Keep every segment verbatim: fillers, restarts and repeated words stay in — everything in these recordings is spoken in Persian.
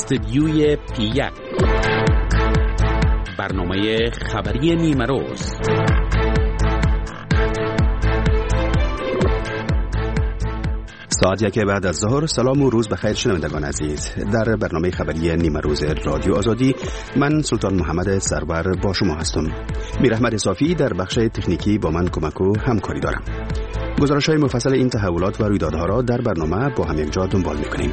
استدیوی پی یک، برنامه خبری نیمه روز. ساعت یک بعد از ظهر. سلام و روز بخیر شنوندگان عزیز. در برنامه خبری نیمه روز رادیو آزادی من سلطان محمد سرور با شما هستم. میر احمد صافی در بخش تکنیکی با من کمک و همکاری دارم. گزارش‌های مفصل این تحولات و رویدادها را در برنامه با هم یکجا دنبال می‌کنیم.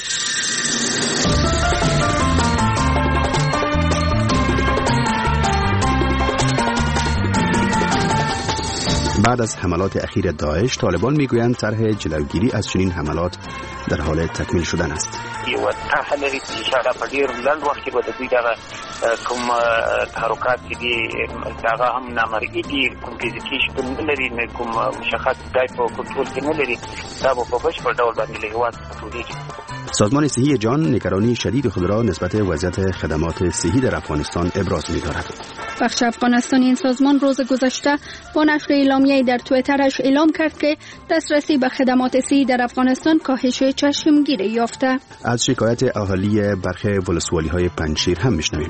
بعد از حملات اخیر داعش، طالبان میگویند طرح جلوگیری از چنین حملات در حال تکمیل شدن است. یو طرح لري چې انشاءالله په ډیر لنډ وخت کې به د دوی دغه کوم تحرکات چې دي دغه هم نامرئي دي، کوم فزیکي شتون نه لري، نه کوم مشخص ځای په کنټرول کې نه لري، دا به په بشپړ ډول باندې له هېواد ټولېږي. سازمان صحی جهان نگرانی شدید خود را نسبت وضعیت خدمات صحی در افغانستان ابراز می‌دارد. بخش افغانستانی این سازمان روز گذشته با نشر اعلامیه‌ای در توییترش اعلام کرد که دسترسی به خدمات صحی در افغانستان کاهش چشمگیر یافته. از شکایت اهالی برخی ولسوالی‌های پنجشیر هم می‌شنویم.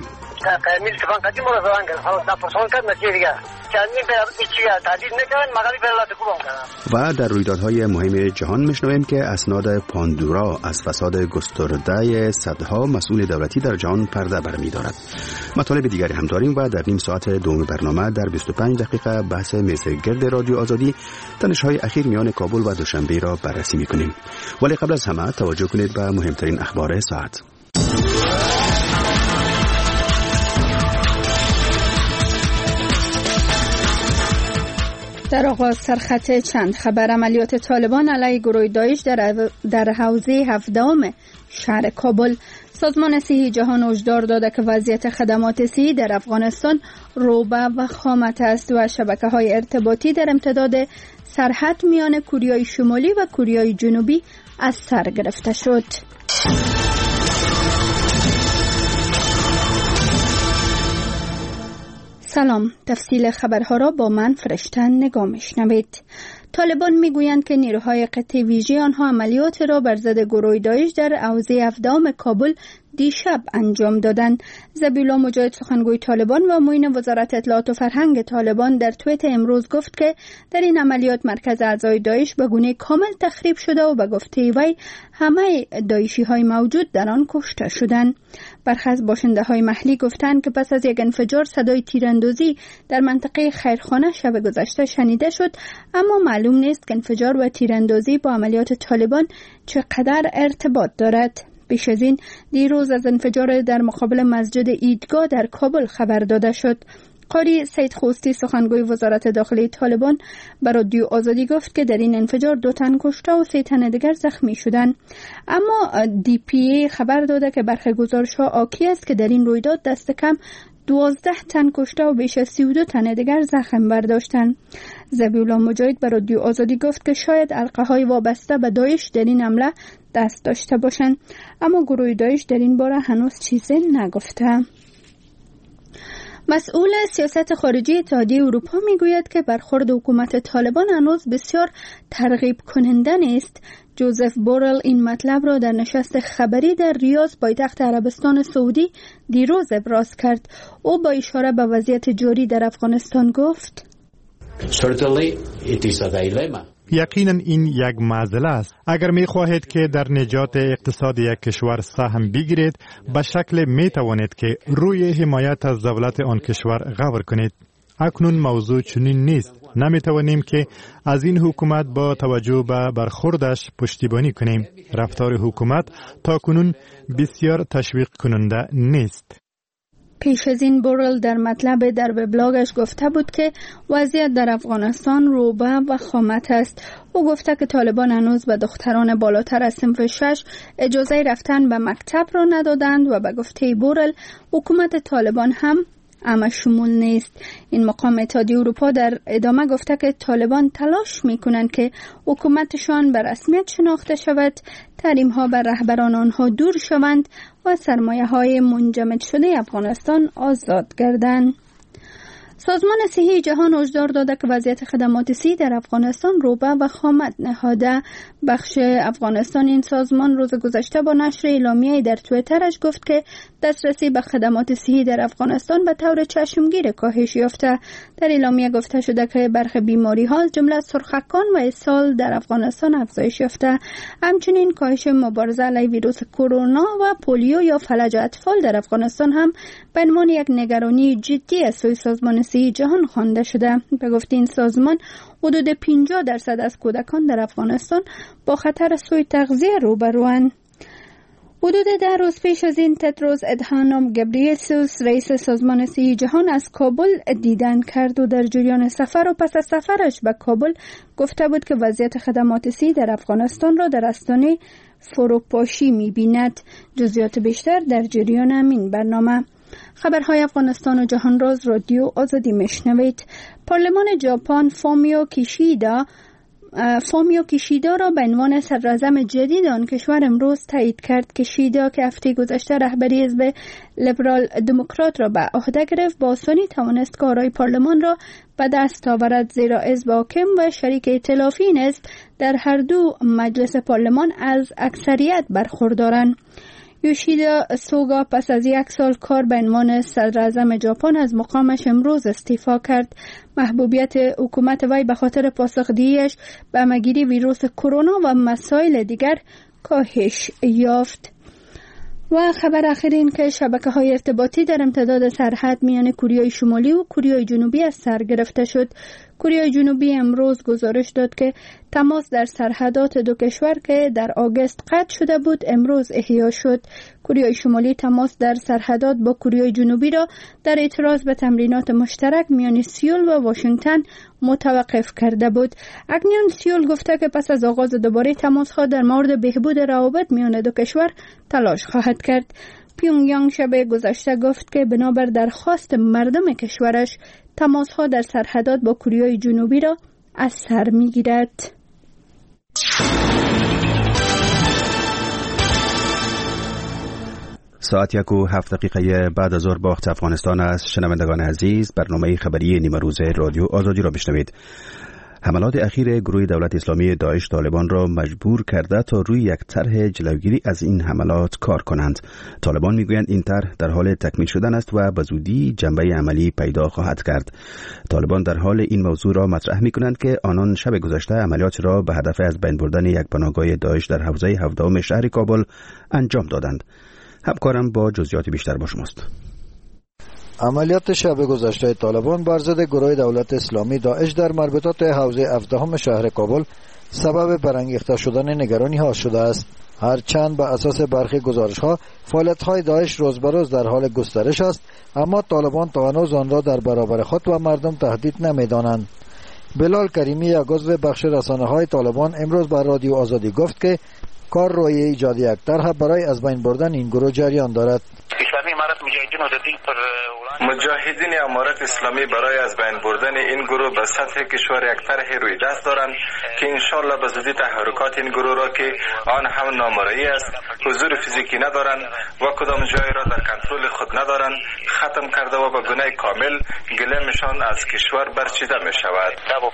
و در رویدادهای مهم جهان می‌شنویم که اسناد پاندورا از فساد گسترده صدها مسئول دولتی در جهان پرده برمی‌دارد. مطالب دیگری هم داریم و در نیم ساعت دوم برنامه در بیست و پنج دقیقه بحث میزگرد رادیو آزادی تنش‌های اخیر میان کابل و دوشنبه را بررسی می‌کنیم. ولی قبل از همه توجه کنید به مهمترین اخبار ساعت. در آغاز سرخط چند خبر. عملیات طالبان علیه گروه داعش در در حوزه هفدهم شهر کابل. سازمان صحی جهان هشدار داده که وضعیت خدمات صحی در افغانستان روبه و خامت است و شبکه‌های ارتباطی در امتداد سرحد میان کوریای شمالی و کوریای جنوبی از سر گرفته شد. سلام، تفصیل خبرها را با من فرشتن نگاه می‌شنوید. طالبان میگویند که نیروهای قطع ویژه آنها عملیات را بر ضد گروه داعش در حوزه هفدهم کابل دیشب انجام دادند. ذبیحالله مجاهد سخنگوی طالبان و معین وزارت اطلاعات و فرهنگ طالبان در توییت امروز گفت که در این عملیات مرکز اعضای داعش به گونه کامل تخریب شده و به گفته وی همه داعشی های موجود در آن کشته شدند. برخی از باشنده های محلی گفتند که پس از یک انفجار صدای تیراندازی در منطقه خیرخانه شب گذشته شنیده شد، اما معلوم نیست که انفجار و تیراندازی با عملیات طالبان چقدر ارتباط دارد. پیش از این دیروز از انفجار در مقابل مسجد عیدگاه در کابل خبر داده شد. قاری سید خوستی سخنگوی وزارت داخلی طالبان به رادیو آزادی گفت که در این انفجار دو تن کشته و سه تن دیگر زخمی شدند. اما دی پی ای خبر داده که برخی گزارش‌ها حاکی است که در این رویداد دست کم دوازده تن کشته و بیش از سی و دو تن دیگر زخم برداشتند. ذبیحالله مجاهد به رادیو آزادی گفت که شاید حلقه‌های وابسته به داعش در این حمله دست داشته باشند، اما گروه داعش در این باره هنوز چیزی نگفته. مسئول سیاست خارجی اتحادیه اروپا میگوید که برخورد حکومت طالبان هنوز بسیار ترغیب کننده است. جوزف بورل این مطلب را در نشست خبری در ریاض پایتخت عربستان سعودی دیروز ابراز کرد. او با اشاره به وضعیت جاری در افغانستان گفت: یقینا این یک معضله است. اگر می خواهید که در نجات اقتصاد یک کشور سهم بگیرید، به شکل می توانید که روی حمایت از دولت آن کشور غور کنید. اکنون موضوع چنین نیست. نمی توانیم که از این حکومت با توجه به برخوردش پشتیبانی کنیم. رفتار حکومت تا کنون بسیار تشویق کننده نیست. پیش از این بورل در مطلب در وبلاگش گفته بود که وضعیت در افغانستان روبه و خامت است. او گفته که طالبان هنوز به دختران بالاتر از صنف شش اجازه رفتن به مکتب را ندادند و به گفته بورل حکومت طالبان هم اما شمول نیست. این مقام اتحادیه اروپا در ادامه گفته که طالبان تلاش میکنند که حکومتشان به رسمیت شناخته شود، تحریم ها بر رهبران آنها دور شوند و سرمایه های منجمد شده افغانستان آزاد گردند. سازمان صحی جهان هشدار داده که وضعیت خدمات صحی در افغانستان روبه و خامت نهاده. بخش افغانستان این سازمان روز گذشته با نشر اعلامیه‌ای در توییترش گفت که دسترسی به خدمات صحی در افغانستان به طور چشمگیر کاهش یافته. در اعلامیه گفته شده که برخی بیماری‌ها از جمله سرخکان و اسهال در افغانستان افزایش یافته. همچنین کاهش مبارزه علیه ویروس کرونا و پولیو یا فلج اطفال در افغانستان هم به عنوان یک نگرانی جدی از سوی سازمان صحی جهان خوانده شده. به گفته این سازمان حدود پنجاه درصد از کودکان در افغانستان با خطر سوء تغذیه روبروند. حدود ده روز پیش از این تدروس ادهانوم گبریسوس رئیس سازمان صحی جهان از کابل دیدن کرد و در جریان سفر و پس از سفرش به کابل گفته بود که وضعیت خدمات صحی در افغانستان را در آستانه فروپاشی می‌بیند. جزئیات بیشتر در جریان همین برنامه. خبرهای افغانستان و جهان راز رادیو آزادی میشنوید. پارلمان ژاپن فومیو کیشیدا فومیو کیشیدا را به عنوان صدراعظم جدید آن کشور امروز تایید کرد. کیشیدا که هفته گذشته رهبری حزب لیبرال دموکرات را به عهده گرفت با آسانی توانست کارهای پارلمان را به دست آورد، زیرا حزب حاکم و شریک ائتلافی این حزب در هر دو مجلس پارلمان از اکثریت برخوردارند. یوشیدا سوگا پس از یک سال کار به عنوان صدراعظم ژاپن از مقامش امروز استعفا کرد. محبوبیت حکومت وی به خاطر پاسخدهیش به همه‌گیری ویروس کرونا و مسائل دیگر کاهش یافت. و خبر اخیر این که شبکه‌های ارتباطی در امتداد سرحد میان کره شمالی و کره جنوبی از سر گرفته شد. کره جنوبی امروز گزارش داد که تماس در سرحدات دو کشور که در آگوست قطع شده بود امروز احیا شد. کره شمالی تماس در سرحدات با کره جنوبی را در اعتراض به تمرینات مشترک میان سئول و واشنگتن متوقف کرده بود. اکنون سئول گفته که پس از آغاز دوباره تماس‌ها در مورد بهبود روابط میان دو کشور تلاش خواهد کرد. پیونگیانگ شب گذشته گفت که بنابر درخواست مردم کشورش تماس‌ها در سرحدات با کره جنوبی را از سر می‌گیرد. ساعت یک و هفت دقیقه بعد از ظهر باخت افغانستان است. شنوندگان عزیز، برنامه خبری نیمه روزه رادیو آزادی را بشنوید. حملات اخیر گروه دولت اسلامی داعش طالبان را مجبور کرده تا روی یک طرح جلوگیری از این حملات کار کنند. طالبان میگویند این طرح در حال تکمیل شدن است و به زودی جنبه عملی پیدا خواهد کرد. طالبان در حال این موضوع را مطرح میکنند که آنان شب گذشته عملیات را به هدف از بین بردن یک پناهگاه داعش در حوزه هفدهم شهر کابل انجام دادند. همکارم با جزئیات بیشتر با شماست. عملیات شب گذشته طالبان بر ضد گروه دولت اسلامی داعش در مربوطات حوزه هفدهم شهر کابل سبب برانگیخته شدن نگرانی ها شده است. هرچند به اساس برخی گزارش ها فعالیت های داعش روز به روز در حال گسترش است، اما طالبان تا هنوز آن را در برابر خود و مردم تهدید نمی‌دانند. بلال کریمی، یک عضو بخش رسانه های طالبان، امروز بر رادیو آزادی گفت که کار روی ایجاد یک طرح برای از بین بردن این گروه جریان دارد. مجاهدین امارت اسلامی برای از بین بردن این گروه به سطح کشور یک طرح روی دست دارند که انشالله به زودی تحرکات این گروه را که آن هم نامرئی است، حضور فیزیکی ندارند و کدام جای را در کنترل خود ندارند، ختم کرده و به گونه کامل گله‌شان از کشور برچیده می شود.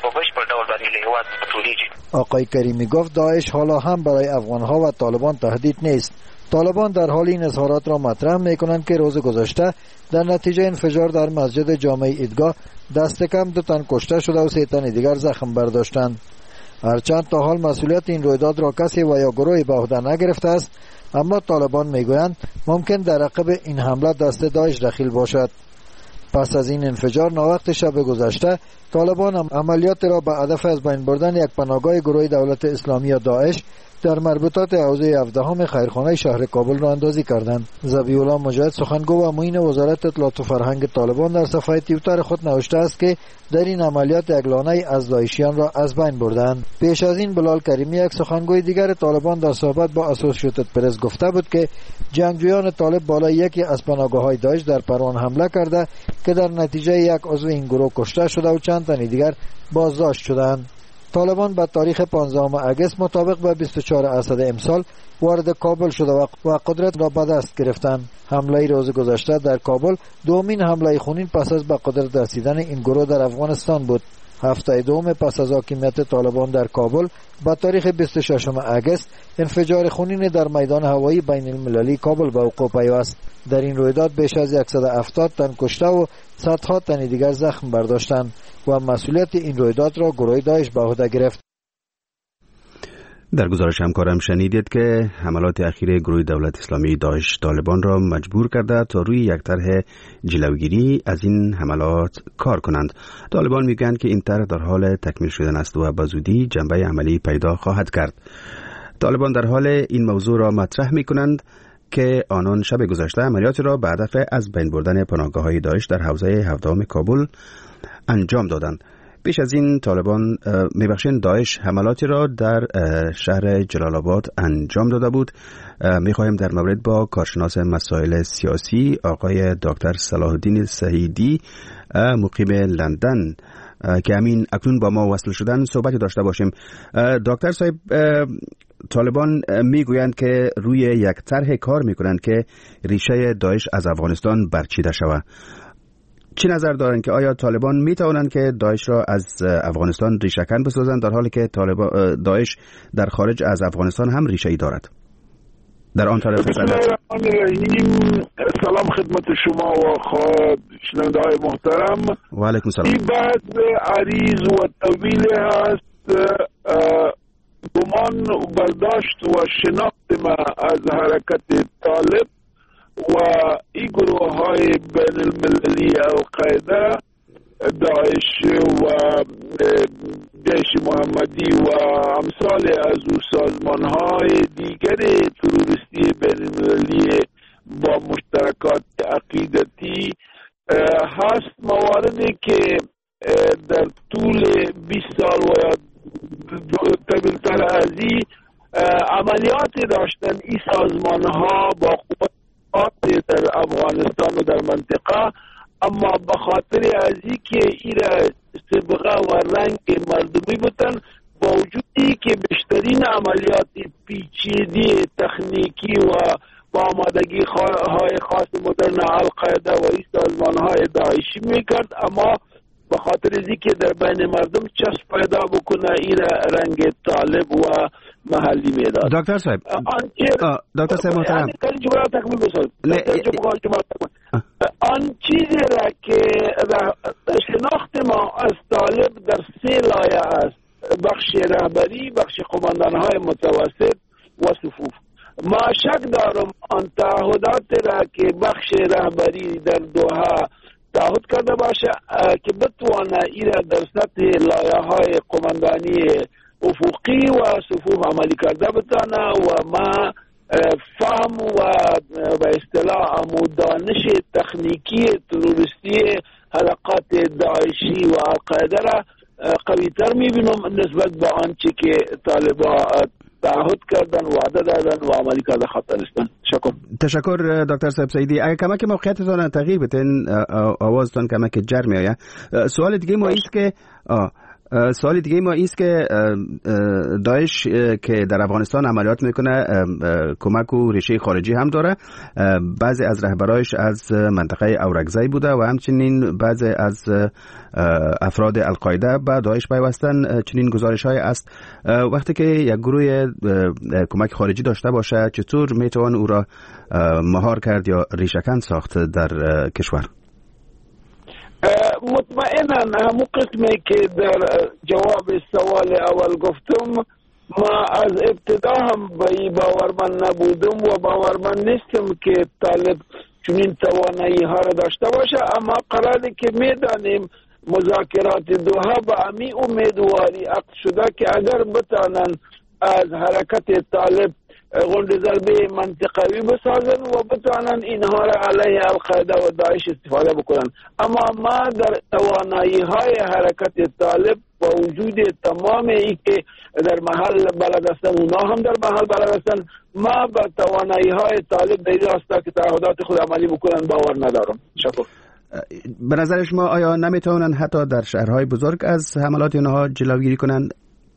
آقای کریمی گفت داعش حالا هم برای افغانها و طالبان تهدید نیست. طالبان در حال این اظهارات را مطرح می‌کنند که روز گذشته در نتیجه انفجار در مسجد جامع عیدگاه دست کم دو تن کشته شده و سه تن دیگر زخم برداشتند. هرچند تا حال مسئولیت این رویداد را کسی و یا گروهی به عهده نگرفته است، اما طالبان میگویند ممکن در عقب این حمله دست داعش دخیل باشد. پس از این انفجار ناوقت شب گذشته طالبان عملیات را به هدف از بین بردن یک پناهگاه گروه دولت اسلامی داعش در مربوطات حوزه هفدهم خیرخانه شهر کابل را اندازی کردند. ذبیح الله مجاهد، سخنگو و معین وزارت اطلاعات و فرهنگ طالبان، در صفحه توییتر خود نوشته است که در این عملیات یک لانه از داعشیان را از بین بردند. پیش از این بلال کریمی، یک سخنگوی دیگر طالبان، در صحبت با اسوسییتد پرس گفته بود که جنگجویان طالب بالای یکی از پناهگاه‌های داعش در پروان حمله کرده که در نتیجه یک عضو این گروه کشته شده و چند تن دیگر بازداشت شدند. طالبان به تاریخ پانزدهم اگست مطابق به بیست و چهارم اسد امسال وارد کابل شده و قدرت را به دست گرفتند. حمله روز گذشته در کابل دومین حمله خونین پس از به قدرت رسیدن این گروه در افغانستان بود. هفته دوم پس از حاکمیت طالبان در کابل با تاریخ بیست و ششم اگست انفجار خونین در میدان هوایی بین المللی کابل به وقوع پیوست. در این رویداد بیش از صد و هفتاد تن کشته و صدها تن دیگر زخم برداشتند و مسئولیت این رویداد را گروه داعش به عهده گرفت. در گزارش همکارم شنیدید که حملات اخیر گروه دولت اسلامی داعش طالبان را مجبور کرده تا روی یک طرح جلوگیری از این حملات کار کنند. طالبان میگویند که این طرح در حال تکمیل شدن است و به زودی جنبه عملی پیدا خواهد کرد. طالبان در حال این موضوع را مطرح میکنند که آنان شب گذشته عملیاتی را به هدف از بین بردن پناهگاه‌های داعش در حوزه هفدهم کابل انجام دادند. پیش از این طالبان میبخشین داعش حملاتی را در شهر جلال آباد انجام داده بود. میخواهیم در مورد با کارشناس مسائل سیاسی آقای دکتر صلاح الدین سعیدی مقیم لندن که همین اکنون با ما وصل شدن صحبتی داشته باشیم. دکتر صاحب، طالبان میگویند که روی یک طرح کار میکنند که ریشه داعش از افغانستان برچیده شود. چی نظر دارند که آیا طالبان می توانند که داعش را از افغانستان ریشه‌کن بسازند در حالی که طالبان داعش در خارج از افغانستان هم ریشه ای دارد؟ در آن طرف سلام خدمت شما و شنونده های محترم. و علیکم سلام. این بحث عریض و طویل هست. گمان و برداشت و شناخت ما از حرکت طالب و این گروه های بین المللی القاعده، داعش و جیش محمدی و امثال از او سازمان های دیگر تروریستی بین المللی با مشترکات عقیدتی هست. مواردی که در طول بیست سال و یا طویل‌تر از این عملیاتی داشتن این سازمان ها با قوت در افغانستان و در منطقه، اما به خاطر از این که این صبغه و رنگ مردمی بودن، با وجودی که بیشترین عملیات پیچیده تکنیکی و با آمادگی های خاص مدرن القاعده و این سازمان های داعشی میکرد، اما به خاطر از این که در بین مردم چسب پیدا بکنه این رنگ طالب و محلی میداد. دکتر صاحب دکتر صاحب محترم، آن چیزی را که شناخت ما از طالب در سه لایه است: بخش رهبری، بخش قماندان های متوسط و صفوف. ما شک دارم آن تعهدات را که بخش رهبری در دوحه تعهد کرده باشه که بتوانه این را در سطح لایه های قماندانی افقی و صفوف عملی کرده بتانه و ما فهم و به اصطلاح دانش تکنیکی تروریستی حلقات داعشی و القاعده را قوی تر میبینم نسبت به آنچه که طالبان تعهد کردن، وعده دادن و عملی کرده خاطرستان. تشکر. تشکر دکتر صاحب سعیدی. اگه کمک موقعیتتان تغییر بدین، آوازتان کمک جر می آید. سوال دیگه ما ایست که آه سوال دیگه ما ایست که داعش که در افغانستان عملیات میکنه کمک و ریشه خارجی هم داره. بعضی از رهبرایش از منطقه اورکزی بوده و همچنین بعضی از افراد القاعده به داعش پیوستن. چنین گزارش های است. وقتی که یک گروه کمک خارجی داشته باشه، چطور میتوان او را مهار کرد یا ریشه‌کن ساخت در کشور؟ مطمئنا همون قسمی که در جواب سوال اول گفتم، ما از ابتدا هم به باورمند نبودم و باورمند نیستم که طالب چنین توانایی ها را داشته باشه، اما قراره که میدانیم مذاکرات دوحه به امی امیدواری عقد شده که اگر بتانن از حرکت طالب غنده ضربه منطقوی بسازن و بتوانن اینها را علیه القاعده و داعش استفاده بکنن. اما ما در توانایی های حرکت طالب با وجود تمام ای که در محل بلد هستن، اونا هم در محل بلد هستن، ما با توانایی های طالب در این راستا که تعهدات خود عملی بکنن باور ندارم. شکر. به نظر شما آیا نمیتونن حتی در شهرهای بزرگ از حملات اینها جلوگیری کنند؟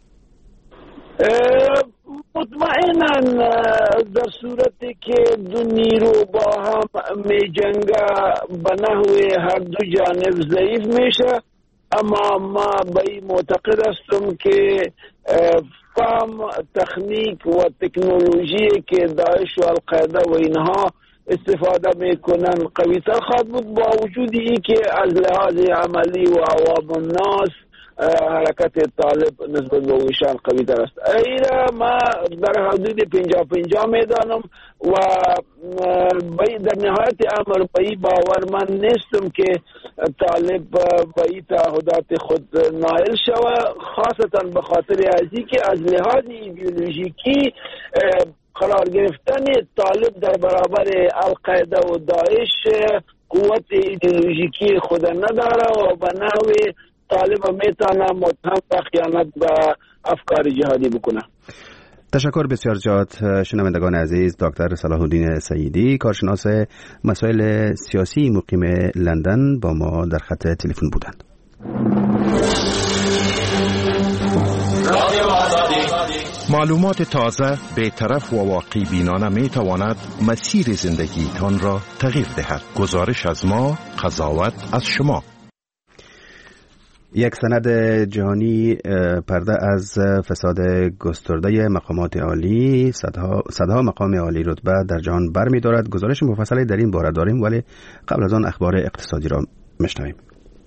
مطمئناً در صورتی که دو نیرو با هم می جنگه به نحو هر دو جانب ضعیف میشه، اما ما به این معتقد هستم که فهم تکنیک و تکنولوژی که داعش و القاعده و اینها استفاده میکنن قوی تر خواهد بود، با وجود ای که از لحاظ عملی و عوام الناس حرکت طالب نسبت به اویشان قوی تر است. ایره ما در حدود پنجاه پنجاه میدانم و در نهایت امر به این باور من نیستم که طالب به این تعهدات خود نائل شود، خاصتا به خاطر ازی که از لحاظ ایدئولوژیکی قرار گرفتن طالب در برابر القاعده و داعش قوت ایدئولوژیکی خود نداره و به نحو طالب میتونه متهم و خیانت به افکار جهادی بکنه. تشکر بسیار زیاد شنوندگان عزیز. دکتر صلاح الدین سیدی، کارشناس مسائل سیاسی مقیم لندن، با ما در خط تلفن بودند. معلومات تازه، بی‌طرف و واقع بینانه می تواند مسیر زندگیتان را تغییر دهد. گزارش از ما، قضاوت از شما. یک سند جهانی پرده از فساد گسترده مقامات عالی، صدها, صدها مقام عالی رتبه در جهان برمی دارد. گزارش مفصلی در این باره داریم، ولی قبل از آن اخبار اقتصادی را میشنویم.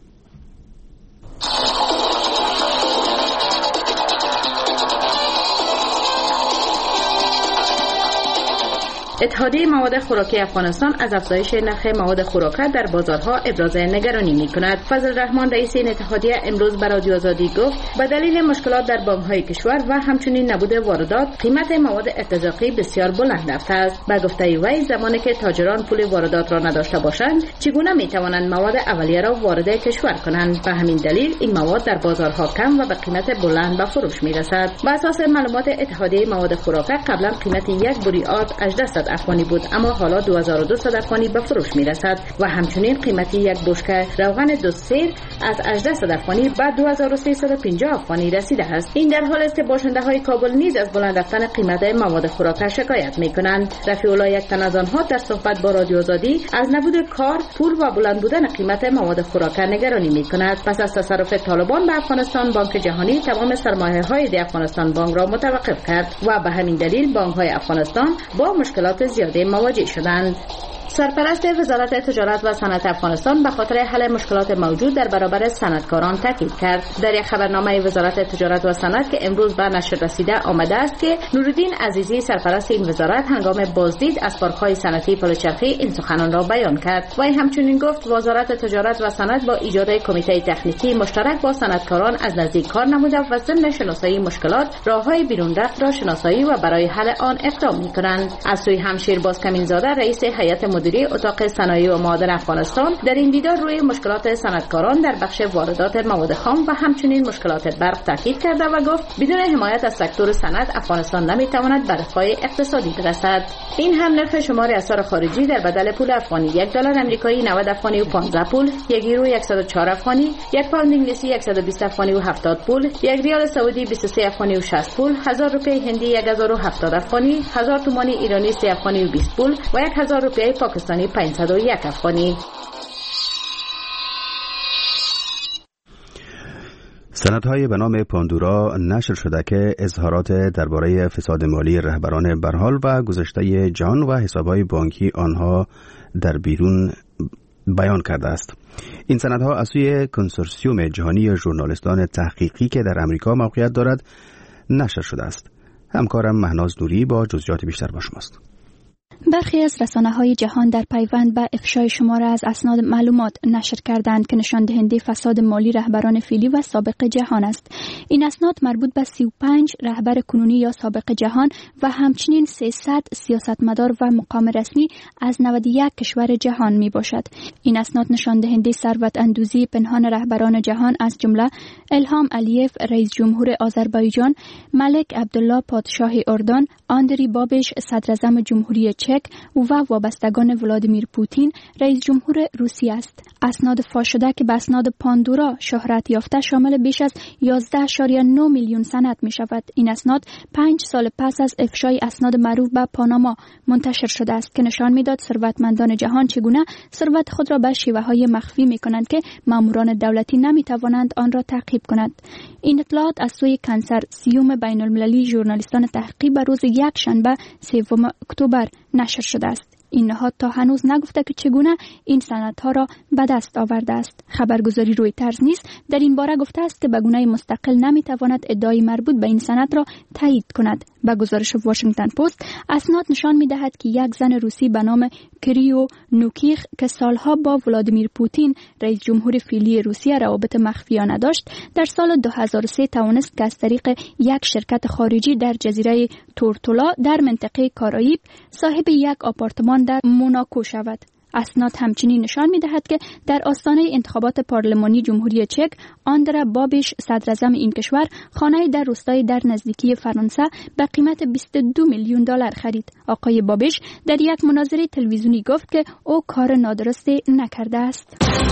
اتحادیه مواد خوراکی افغانستان از افزایش نرخ مواد خوراکی در بازارها ابراز نگرانی می‌کند. فضل الرحمن رئیس این اتحادیه امروز به رادیو آزادی گفت به دلیل مشکلات در بانک‌های کشور و همچنین نبود واردات، قیمت مواد ارتزاقی بسیار بلند رفته است. به گفته وی، زمانی که تاجران پول واردات را نداشته باشند، چگونه می‌توانند مواد اولیه را وارد کشور کنند؟ به همین دلیل این مواد در بازارها کم و به قیمت بلند به فروش می‌رسد. بر اساس معلومات اتحادیه مواد خوراکی، قبلا قیمت یک بوری آرد هجده افغانی بود، اما حالا دو هزار و دویست افغانی به فروش میرسد و همچنین قیمت یک بشکه روغن دو سیر از هجده افغانی به دو هزار و سیصد و پنجاه افغانی رسیده است. این در حالی است که باشنده های کابل نیز از بلند رفتن قیمت مواد خوراکی شکایت میکنند. رفیع الله، یک تن از آنها، در صحبت با رادیو آزادی از نبود کار، پول و بلند بودن قیمت مواد خوراکی نگرانی میکند. پس از تصرف طالبان به افغانستان، بانک جهانی تمام سرمایه های دی افغانستان بانک را متوقف کرد و به همین دلیل بانک های افغانستان با مشکلات زیاده مواجه شدند. سرپرست وزارت تجارت و صنعت افغانستان به خاطر حل مشکلات موجود در برابر صنعتکاران تاکید کرد. در یک خبرنامه وزارت تجارت و صنعت که امروز به نشر رسیده آمده است که نورالدین عزیزی، سرپرست این وزارت، هنگام بازدید از پارک‌های صنعتی پلچرخی این سخنان را بیان کرد و همچنین گفت وزارت تجارت و صنعت با ایجاد کمیته تکنیکی مشترک با صنعتکاران از نزدیک کار نموده و ضمن شناسایی مشکلات، راه‌های بیرون رفت را شناسایی و برای حل آن اقدام می‌کنند. از سوی همشیر بازکمینزاده، رئیس هیئت مدیره اتاق صنایع و معادن افغانستان، در این دیدار روی مشکلات صنعتکاران در بخش واردات مواد خام و همچنین مشکلات برق تاکید کرده و گفت بدون حمایت از سکتور صنعت افغانستان نمیتواند به رفاه اقتصادی برسد. این هم نرخ شمار اسعار خارجی در بدل پول افغانی: یک دلار آمریکایی نود افغانی و پانزده پول، یک یورو صد و چهار افغانی، یک پوند انگلیسی صد و بیست افغانی و هفتاد پول، یک ریال سعودی بیست و سه افغانی و شصت پول، هزار روپیه هندی یک هزار و هفتاد افغانی، هزار تومان ایرانی سه افغانی و بیست پول و یک هزار روپیه پاکستانی پانصد و یک افغانی. سندهای به نام پاندورا نشر شده که اظهارات درباره فساد مالی رهبران برحال و گذشته جهان و حسابهای بانکی آنها در بیرون بیان کرده است. این سندها از سوی کنسورسیوم جهانی ژورنالیستان تحقیقی که در امریکا موقعیت دارد نشر شده است. همکارم مهناز نوری با جزئیات بیشتر با شماست. برخی از رسانه‌های جهان در پیوند به افشای شماره از اسناد معلومات نشر کردند که نشان دهنده فساد مالی رهبران فعلی و سابق جهان است. این اسناد مربوط به سی و پنج رهبر کنونی یا سابق جهان و همچنین سیصد سیاستمدار و مقام رسمی از نود و یک کشور جهان می باشد. این اسناد نشان دهنده ثروت اندوزی پنهان رهبران جهان از جمله الهام علیف رئیس جمهور آذربایجان، ملک عبدالله پادشاه اردن، آندری بابش صدراعظم جمهوری چک و وابستگان ولادیمیر پوتین رئیس جمهور روسیه است. اسناد فاش شده که به اسناد پاندورا شهرت یافته شامل بیش از یازده اشاریه نه میلیون سند می شود. این اسناد پنج سال پس از افشای اسناد معروف به پاناما منتشر شده است که نشان میداد ثروتمندان جهان چگونه ثروت خود را به شیوه های مخفی می کنند که ماموران دولتی نمی توانند آن را تعقیب کنند. این اطلاعات از سوی کنسرسیوم بین المللی ژورنالیستان تحقیق به روز یک شنبه سوم اکتبر نشر شده است. این نهاد تا هنوز نگفته که چگونه این سندها را به دست آورده است. خبرگزاری رویترز نیز در این باره گفته است که به گونه مستقل نمیتواند ادعای مربوط به این سند را تایید کند. به گزارش واشنگتن پست، اسناد نشان می‌دهد که یک زن روسی به نام کریو نوکیخ که سالها با ولادیمیر پوتین رئیس جمهور فعلی روسیه روابط مخفیانه داشت، در سال دو هزار و سه توانست که از طریق یک شرکت خارجی در جزیره تورتولا در منطقه کارائیب صاحب یک آپارتمان در موناکو شود. اسناد همچنین نشان می‌دهد که در آستانه انتخابات پارلمانی جمهوری چک، آندرا بابیش صدراعظم این کشور خانه‌ای در روستای در نزدیکی فرانسه به قیمت بیست و دو میلیون دلار خرید. آقای بابیش در یک مناظره تلویزیونی گفت که او کار نادرستی نکرده است.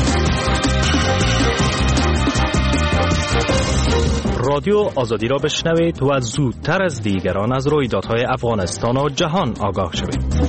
رادیو آزادی را بشنوید و زودتر از دیگران از رویدادهای افغانستان و جهان آگاه شوید.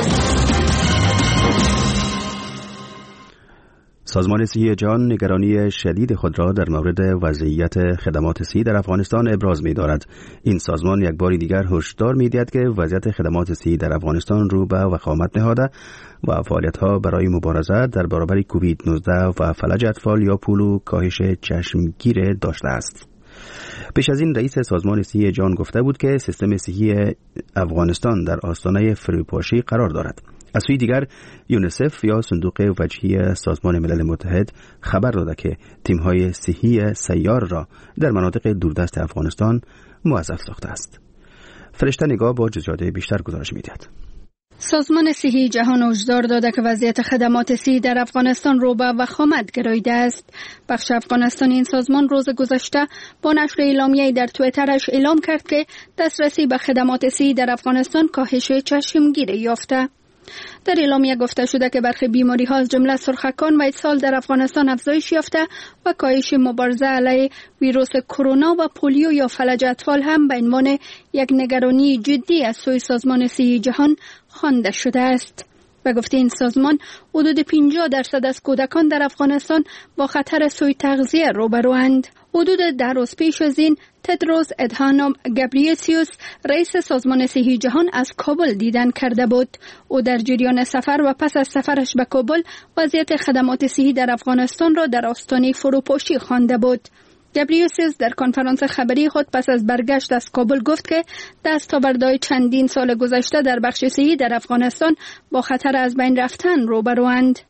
سازمان صحی جهان نگرانی شدید خود را در مورد وضعیت خدمات صحی در افغانستان ابراز می‌دارد. این سازمان یک بار دیگر هشدار می‌دهد که وضعیت خدمات صحی در افغانستان رو به وخامت نهاده و فعالیت‌ها برای مبارزه در برابر کووید نوزده و فلج اطفال یا پولو کاهش چشمگیر داشته است. پیش از این رئیس سازمان صحی جهان گفته بود که سیستم صحی افغانستان در آستانه فروپاشی قرار دارد. از سوی دیگر یونیسف یا صندوق وجهی سازمان ملل متحد خبر داده که تیم‌های صحی سیار را در مناطق دوردست افغانستان موظف ساخته است. فرشته نگاه با جزئیات بیشتر گزارش می‌دهد. سازمان صحی جهان هشدار داده که وضعیت خدمات صحی در افغانستان رو به وخامت گراییده است. بخش افغانستان این سازمان روز گذشته با نشر اعلامیه‌ای در توییترش اعلام کرد که دسترسی به خدمات صحی در افغانستان کاهش چشمگیر یافته. در اعلامیه گفته شده که برخی بیماری ها از جمله سرخکان و اسهال در افغانستان افزایش یافته و کاهش مبارزه علیه ویروس کرونا و پولیو یا فلج اطفال هم به عنوان یک نگرانی جدی از سوی سازمان صحی جهان خوانده شده است. به گفته این سازمان، حدود پنجاه درصد از کودکان در افغانستان با خطر سوء تغذیه روبروند. حدود ده روز پیش از این تدروس ادهانوم گبریسیوس رئیس سازمان صحی جهان از کابل دیدن کرده بود. او در جریان سفر و پس از سفرش به کابل وضعیت خدمات صحی در افغانستان را در آستانه فروپاشی خوانده بود. گبریسیوس در کنفرانس خبری خود پس از برگشت از کابل گفت که دستاوردهای چندین سال گذشته در بخش صحی در افغانستان با خطر از بین رفتن روبروند.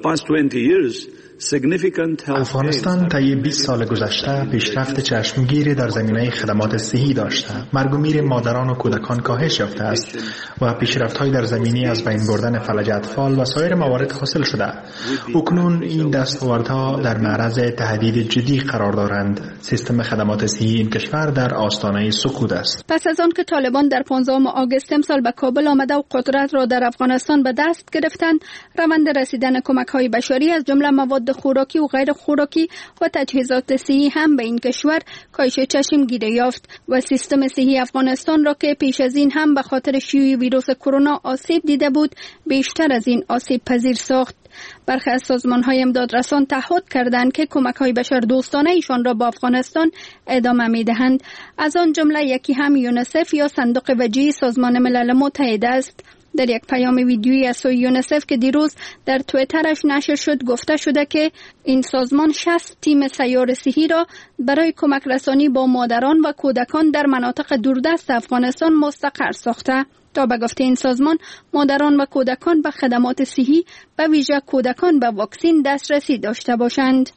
افغانستان طی بیست سال گذشته پیشرفت چشمگیری در زمینه خدمات صحی داشته. مرگ و میر مادران و کودکان کاهش یافته است و پیشرفت‌های در زمینه از بین بردن فلج اطفال و سایر موارد حاصل شده. اکنون این دستاوردها در معرض تهدید جدی قرار دارند. سیستم خدمات صحی این کشور در آستانه سقوط است. پس از آن که طالبان در پانزدهم آگوست امسال به کابل آمده و قدرت را در افغانستان به دست گرفتند، روند رسیدن کمک‌های بشری از جمله مواد خوراکی و غیر خوراکی و تجهیزات صحی هم به این کشور کاهش چشمگیر یافت و سیستم صحی افغانستان را که پیش از این هم به خاطر شیوع ویروس کرونا آسیب دیده بود، بیشتر از این آسیب پذیر ساخت. برخی از سازمان‌های امدادرسان تعهد کردند که کمک‌های بشر دوستانه ایشان را با افغانستان ادامه می‌دهند. از آن جمله یکی هم یونیسف یا صندوق وجهی سازمان ملل متحد است. در یک پیام ویدیویی از سوی یونیسف که دیروز در توییترش نشر شد گفته شده که این سازمان شصت تیم سیار صحی را برای کمک رسانی با مادران و کودکان در مناطق دوردست افغانستان مستقر ساخته. تا به گفته این سازمان، مادران و کودکان به خدمات صحی به ویژه کودکان به واکسین دسترسی داشته باشند.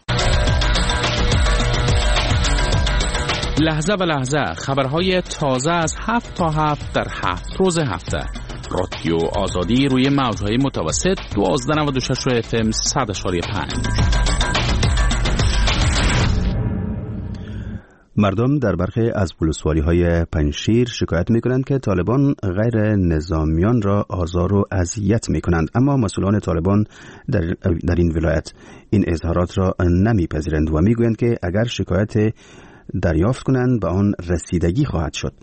لحظه به لحظه خبرهای تازه از هفت تا هفت در هفت روز هفته. رادیو آزادی روی موجهای متوسط دوازده نود و شش اف ام صد و پنج. مردم در برخی از ولسوالی‌های پنجشیر شکایت می‌کنند که طالبان غیر نظامیان را آزار و اذیت می‌کنند، اما مسئولان طالبان در, در این ولایت این اظهارات را نمی‌پذیرند و می‌گویند که اگر شکایت دریافت کنند به آن رسیدگی خواهد شد.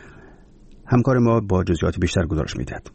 همکار ما با جزئیات بیشتر گزارش می‌دهد.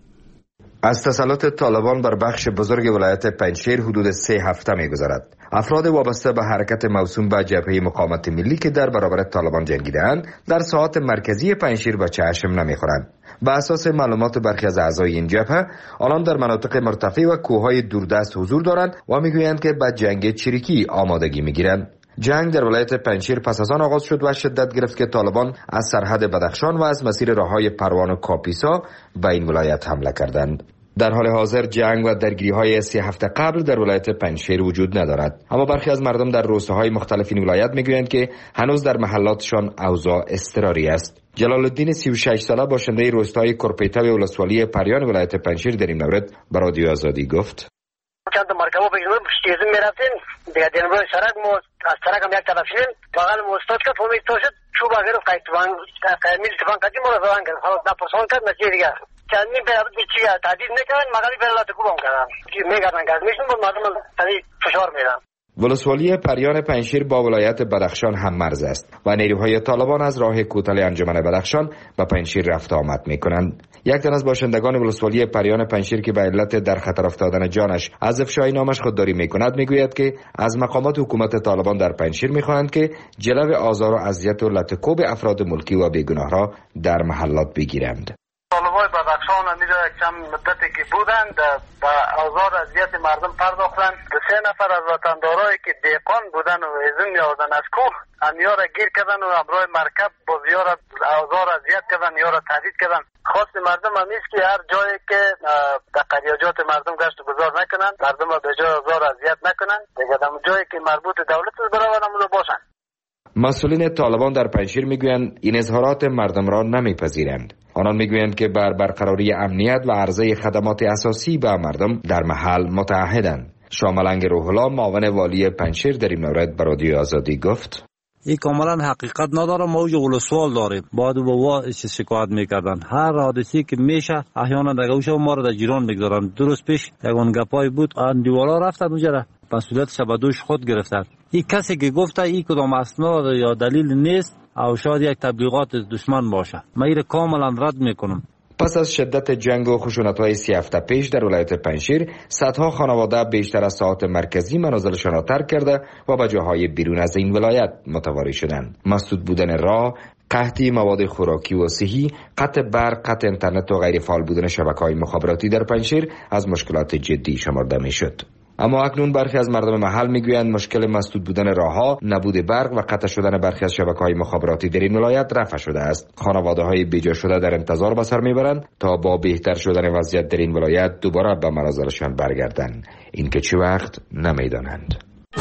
از تسلط طالبان بر بخش بزرگ ولایت پنجشیر حدود سه هفته می‌گذرد. افراد وابسته به حرکت موسوم به جبهه مقاومت ملی که در برابر طالبان جنگیده‌اند در ساحات مرکزی پنجشیر به چشم نمی‌خورند. به اساس معلومات برخی از اعضای این جبهه، آنان در مناطق مرتفع و کوههای دوردست حضور دارند و می‌گویند که به جنگ چریکی آمادگی می‌گیرند. جنگ در ولایت پنجشیر پس از آن آغاز شد و شدت گرفت که طالبان از سرحد بدخشان و از مسیر راههای پروان و کاپیسا به این ولایت حمله کردند. در حال حاضر جنگ و درگیری‌های سه هفته قبل در ولایت پنجشیر وجود ندارد، اما برخی از مردم در روستاهای مختلف این ولایت میگویند که هنوز در محلاتشان اوضاع اضطراری است. جلال الدین سی و شش ساله باشنده روستای کرپیته و ولسوالی پریان ولایت پنجشیر در این مورد به رادیو آزادی گفت: چند تا مرکبا به جنوب شیزم میرفتیم دیگه دنبال سرک مو از سرک هم یک طرف شدیم بغل مستاد که فهمید تو شد چوب اگر قید توان قیمیل توان کردیم مرا زوان کرد خلاص نپرسان کرد نتیجه دیگه چندی برابر چی تعدید نکردن مغالی برالات کوبم کردن میگردن گاز میشن بود مردم تری فشار میدن. ولسوالی پریان پنجشیر با ولایت بدخشان هم مرز است و نیروهای طالبان از راه کوتل انجمن بدخشان به پنجشیر رفت آمد میکنند. یک تن از باشندگان ولسوالی پریان پنجشیر که به علت در خطر افتادن جانش از افشای نامش خودداری میکند میگوید که از مقامات حکومت طالبان در پنجشیر میخواهند که جلو آزار و اذیت و لطکوب افراد ملکی و بیگناه را در محلات بگیرند. طالبای بدخشان همیشه کم مدتی که بودند با آزار اذیت مردم پرداختند. سه نفر از وطندارایی که دیقان بودن و ازن می‌آوردن از کوه انیا را گیر کردن و همراه مرکب با زیارت آزار اذیت کردن یا را تهدید کردن. خواست مردم هم است که هر جایی که در قریاجات مردم گشت و گذار نکنند، مردم را به جای آزار اذیت نکنند، دیگه در جایی که مربوط دولت است برابر همون باشند. مسئولین طالبان در پنجشیر میگویند این اظهارات مردم را نمیپذیرند. آنان میگویند که بر برقراری امنیت و عرضه خدمات اساسی به مردم در محل متعهدند. شاملنگ روح الله معاون والی پنجشیر در این مورد به رادیو آزادی گفت: این کاملا حقیقت نداره. ما یه سوال داریم. بعد و بابا شکایت میکردن هر حادثی که میشه احیانا دگوش ما رو در جیران میگذارن. درست پیش یگان گپای بود آن دیوالا رفتن اونجا مسئولیت شبدوش خود گرفتن. این کسی که گفته این کدام اسناد یا دلیل نیست او شاید یک تبلیغات دشمن باشه. من این کاملا رد میکنم. پس از شدت جنگ و خشونت‌های سی هفته پیش در ولایت پنجشیر، صدها خانواده بیشتر از ساحات مرکزی منازلشان را ترک کرده و به جاهای بیرون از این ولایت متواری شدند. مسدود بودن راه، قحطی مواد خوراکی و صحی، قطع برق، قطع اینترنت و غیر فعال بودن شبکه‌های مخابراتی در پنجشیر از مشکلات جدی شمرده میشد. اما اکنون برخی از مردم محل میگویند مشکل مسدود بودن راهها، نبود برق و قطع شدن برخی از شبکه‌های مخابراتی در این ولایت رفع شده است. خانواده‌های بیجا شده در انتظار به سر میبرند تا با بهتر شدن وضعیت در این ولایت دوباره به منازلشان برگردند. اینکه چه وقت نمیدانند.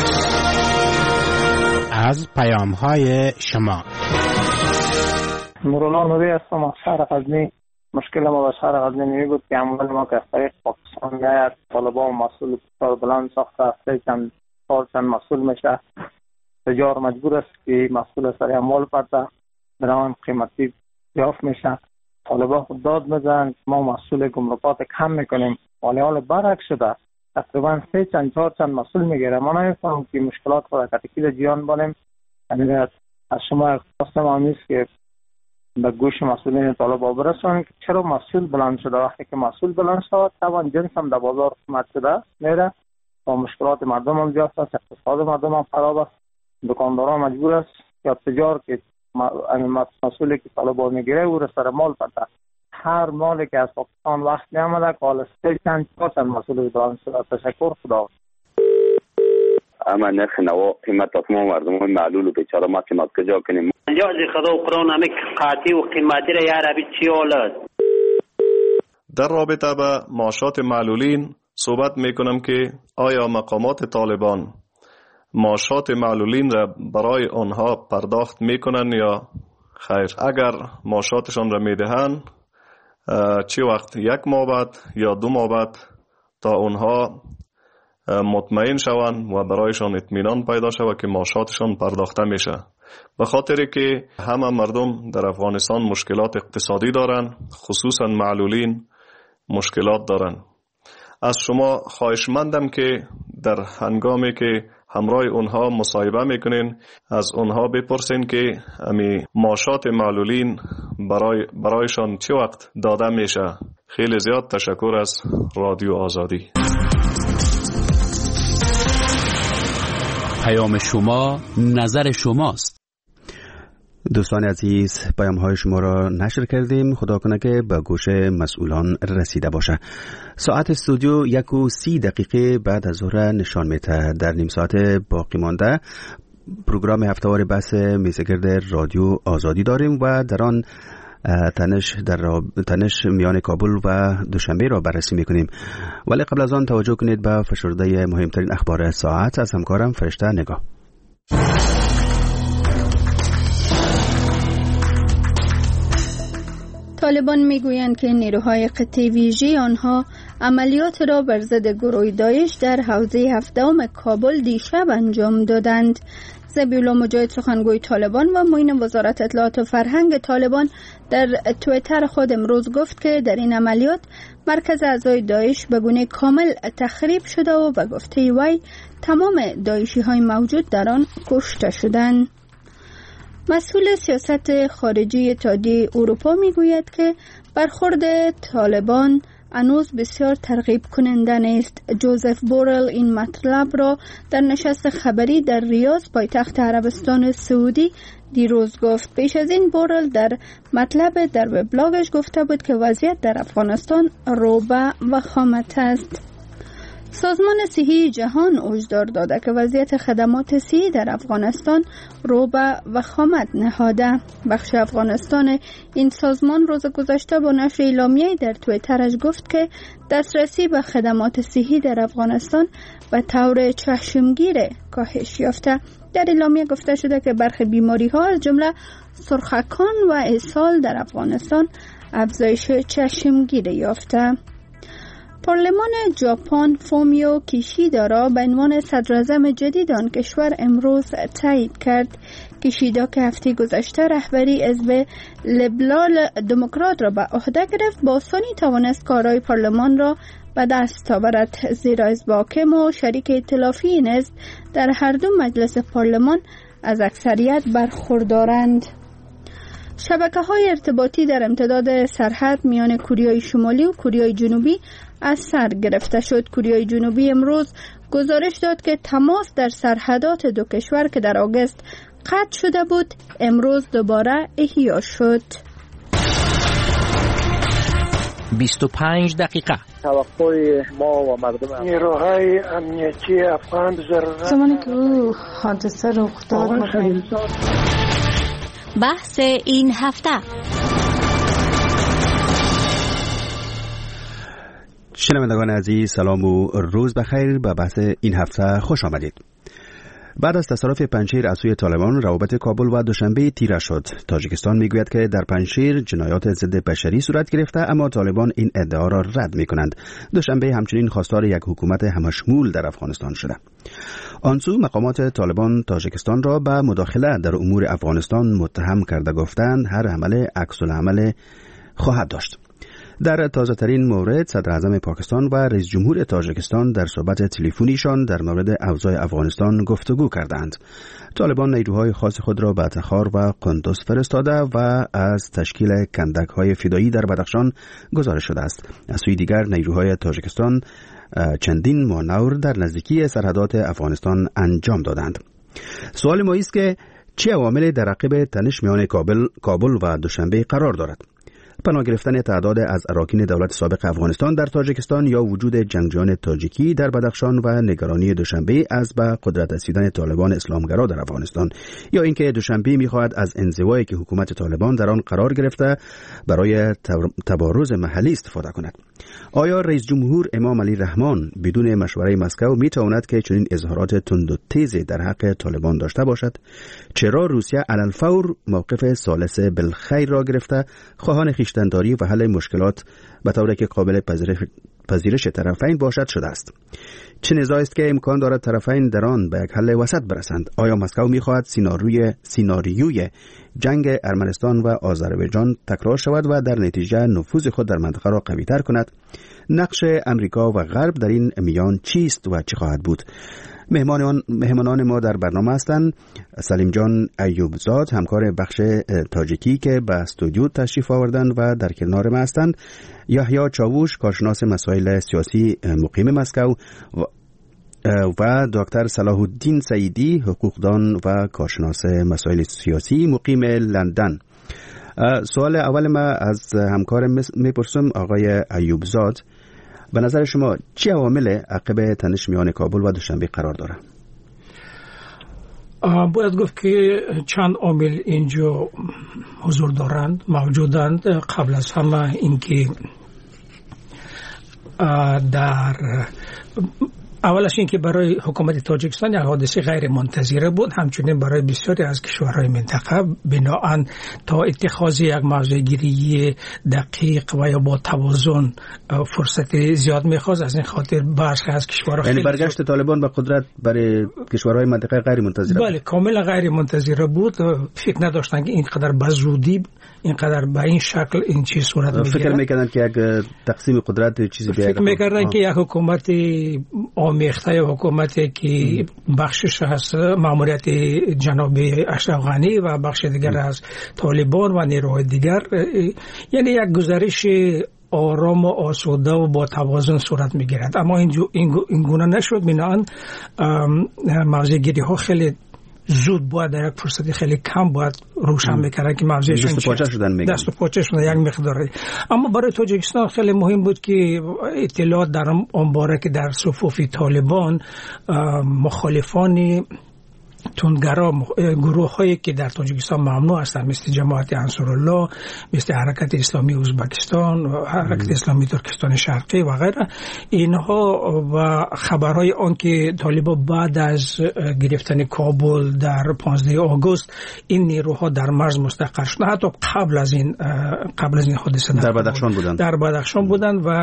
از پیام‌های شما نورالله نوری هستم از شهر غزنی. مشکل ما به شهر غزنی می بود که عمل ما که از طریق پاکستان میاد، طالبان مسئول کار بلند ساخته هفته چند سال چند مسئول میشه، تجار مجبور است که مسئول سر عمل پرده برای قیمتی یافت میشه. طالبان خود داد میزنن ما مسئول گمرکات کم میکنیم، ولی حال برعکس شده. تقریبا سه چند چهار چند مسئول میگیره. ما نمیفهمم که مشکلات خود کتکی جیان بانیم. یعنی از شما خواستم آمیز که به گوش مسئولین طالبان برسونن که چرا مسئول بلند شده. وقتی که مسئول بلند شد طبعا جنس هم در بازار قیمت شده میره و مشکلات مردم هم زیاد است، اقتصاد مردم هم خراب است. دکانداران مجبور است یا تجار که مسئولی که طالبان میگیره او را سر مال پرده. هر مالی که از پاکستان وقت نیامده که حالا سه چند چند مسئول بلند شده. تشکر خدا. اما نرخ نوا قیمت تمام مردم معلول و بیچاره ما قیمت کجا کنیم؟ جاز خدا و قرآن همه قاطی و قیمتی را یه عربی چی حالت؟ در رابطه با معاشات معلولین صحبت میکنم که آیا مقامات طالبان معاشات معلولین را برای آنها پرداخت میکنن یا خیر؟ اگر معاشاتشان را میدهند چه وقت؟ یک ماه بعد یا دو ماه بعد تا اونها مطمئن شوند و برایشان اطمینان پیدا شود که معاشاتشان پرداخته میشه. به خاطر که همه مردم در افغانستان مشکلات اقتصادی دارن، خصوصا معلولین مشکلات دارن. از شما خواهشمندم که در هنگامی که همراه اونها مصاحبه میکنین از اونها بپرسین که امی معاشات معلولین برای برایشان چه وقت داده میشه. خیلی زیاد تشکر از رادیو آزادی. پیام شما نظر شماست. دوستان عزیز، پیام های شما را نشر کردیم. خدا کنه که به گوش مسئولان رسیده باشه. ساعت استودیو یک و سی دقیقه بعد از ظهر نشان میده. در نیم ساعت باقی مانده پروگرام هفتهوار بحث میزگرد رادیو آزادی داریم و در آن تنش در تنش میان کابل و دوشنبه را بررسی میکنیم. ولی قبل از آن توجه کنید به فشرده مهمترین اخبار ساعت از همکارم فرشته نگاه. طالبان میگویند که نیروهای قطعی ویژه آنها عملیات را بر ضد گروه داعش در حوزه هفدهم کابل دیشب انجام دادند. ذبیحالله مجاهد سخنگوی طالبان و معین وزارت اطلاعات و فرهنگ طالبان در توییتر خود امروز گفت که در این عملیات مرکز اعضای داعش به گونه کامل تخریب شده و به گفته وی تمام داعشی های موجود در آن کشته شدند. مسئول سیاست خارجی اتحادیه اروپا میگوید که برخورد طالبان هنوز بسیار ترغیب کننده است. جوزف بورل این مطلب را در نشست خبری در ریاض پایتخت عربستان سعودی دیروز گفت. پیش از این بورل در مطلب در وبلاگش گفته بود که وضعیت در افغانستان روبه و خامت است. سازمان صحی جهان هشدار داده که وضعیت خدمات صحی در افغانستان روبه و خامت نهاده. بخش افغانستان این سازمان روز گذشته با نشر اعلامیه‌ای در توییترش گفت که دسترسی به خدمات صحی در افغانستان به طور چشمگیر کاهش یافته. در اعلامیه گفته شده که برخی بیماری‌ها از جمله سرخکان و اسهال در افغانستان افزایش چشمگیر یافته. پارلمان ژاپن فومیو کیشیدا را به عنوان صدراعظم جدید آن کشور امروز تایید کرد. کیشیدا که هفته گذشته رهبری حزب لیبرال دموکرات را به عهده گرفت با آسانی توانست کارهای پارلمان را به دست آورد، زیرا حزب حاکم و شریک ائتلافی این حزب در هر دو مجلس پارلمان از اکثریت برخوردارند. شبکه‌های ارتباطی در امتداد سرحد میان کوریای شمالی و کوریای جنوبی از سر گرفته شد. کوریای جنوبی امروز گزارش داد که تماس در سرحدات دو کشور که در آگوست قطع شده بود امروز دوباره احیا شد. بیست و پنج دقیقه. توقع ما و مردم نیروهای امنیتی افغان ضرورت زمانی که او حادثه رخ داد. بحث این هفته. شنوندگان عزیز، سلام و روز بخیر. به بحث این هفته خوش آمدید. بعد از تصرف پنجشیر از سوی طالبان، روابط کابل و دوشنبه تیره شد. تاجیکستان میگوید که در پنجشیر جنایات ضد بشری صورت گرفته، اما طالبان این ادعا را رد میکنند. دوشنبه همچنین خواستار یک حکومت همشمول در افغانستان شده. آنسو مقامات طالبان تاجیکستان را به مداخله در امور افغانستان متهم کرده، گفتند هر عمل عکس العمل خواهد داشت. در تازه ترین مورد، صدر اعظم پاکستان و رئیس جمهور تاجیکستان در صحبت تلفنیشان در مورد اوضاع افغانستان گفتگو کردند. طالبان نیروهای خاص خود را به تخار و قندوز فرستاده و از تشکیل کندک‌های فدایی در بدخشان گزارش شده است. از سوی دیگر نیروهای تاجیکستان چندین مانور در نزدیکی سرحدات افغانستان انجام دادند. سوال ما است که چه عواملی در عقب تنش میان کابل کابل و دوشنبه قرار دارد؟ پناه گرفتن تعداد از اراکین دولت سابق افغانستان در تاجیکستان یا وجود جنگجویان تاجیکی در بدخشان و نگرانی دوشنبه از به قدرت رسیدن طالبان اسلامگرا در افغانستان، یا اینکه دوشنبه می‌خواهد از انزوایی که حکومت طالبان در آن قرار گرفته برای تبارز محلی استفاده کند. آیا رئیس جمهور امام علی رحمان بدون مشوره مسکو می‌تواند که چنین اظهارات تند و تیز در حق طالبان داشته باشد؟ چرا روسیه علالفور موقف ثالث بالخیر را گرفته، خواهان خویشتن‌داری و حل مشکلات به طوری که قابل پذیرش طرفین باشد شده است. چه نزاعی است که امکان دارد طرفین در آن به یک حل وسط برسند؟ آیا مسکو می‌خواهد سیناریوی سیناریوی جنگ ارمنستان و آذربایجان تکرار شود و در نتیجه نفوذ خود در منطقه را قوی‌تر کند؟ نقش امریکا و غرب در این میان چیست و چه خواهد بود؟ مهمانان مهمانان ما در برنامه هستند سلیم جان ایوبزاد، همکار بخش تاجیکی که به استودیو تشریف آوردند و در کنار ما هستند، یحیی چاووش، کارشناس مسائل سیاسی مقیم مسکو و دکتر صلاح الدین سعیدی، حقوقدان و کارشناس مسائل سیاسی مقیم لندن. سوال اول ما از همکار میپرسم آقای ایوبزاد، به نظر شما چه عوامل عقب تنش میان کابل و دوشنبه قرار داره؟ باید گفت که چند عامل اینجا حضور دارند، موجودند. قبل از همه اینکه در اولش این که برای حکومت تاجیکستان یک حادثه غیر منتظره بود، همچنین برای بسیاری از کشورهای منطقه بناهن تا اتخاذ یک موضع‌گیری دقیق و یا با توازن فرصت زیاد می‌خواست. از این خاطر برخی از کشورها یعنی برگشت طالبان به قدرت برای کشورهای منطقه غیر منتظره بله کاملا غیر منتظره بود. فکر نداشتن که اینقدر به زودی اینقدر به این شکل این چیز صورت بگیره. فکر می‌کردن که یک تقسیم قدرت چیزی بیاد. فکر می‌کردن که یک حکومت آمیخته یا حکومتی که بخشش هست ماموریت جناب اشرف غنی و بخش دیگر از طالبان و نیروهای دیگر، یعنی یک گزارش آرام و آسوده و با توازن صورت می‌گیرد. اما این گونه نشد. بنابراین موضع‌گیری ها خیلی زود باید در یک فرصتی خیلی کم باید روشن میکردن که موضوعشون دست و پاچه شدن میگن. دست و پاچه شدن یک مقداری. اما برای تاجیکستان خیلی مهم بود که اطلاعات در آن باره که در صفوف طالبان مخالفان تندگرا، گروه هایی که در تاجیکستان ممنوع هستند، مثل جماعت انصارالله، مثل حرکت اسلامی ازبکستان و حرکت اسلامی ترکستان شرقی و غیره، اینها و خبرهای آن که طالبان بعد از گرفتن کابل در پانزده آگوست این نیروها در مرز مستقر شدند، حتی قبل از این قبل از این حادثه در بدخشان بودند در بدخشان بودند و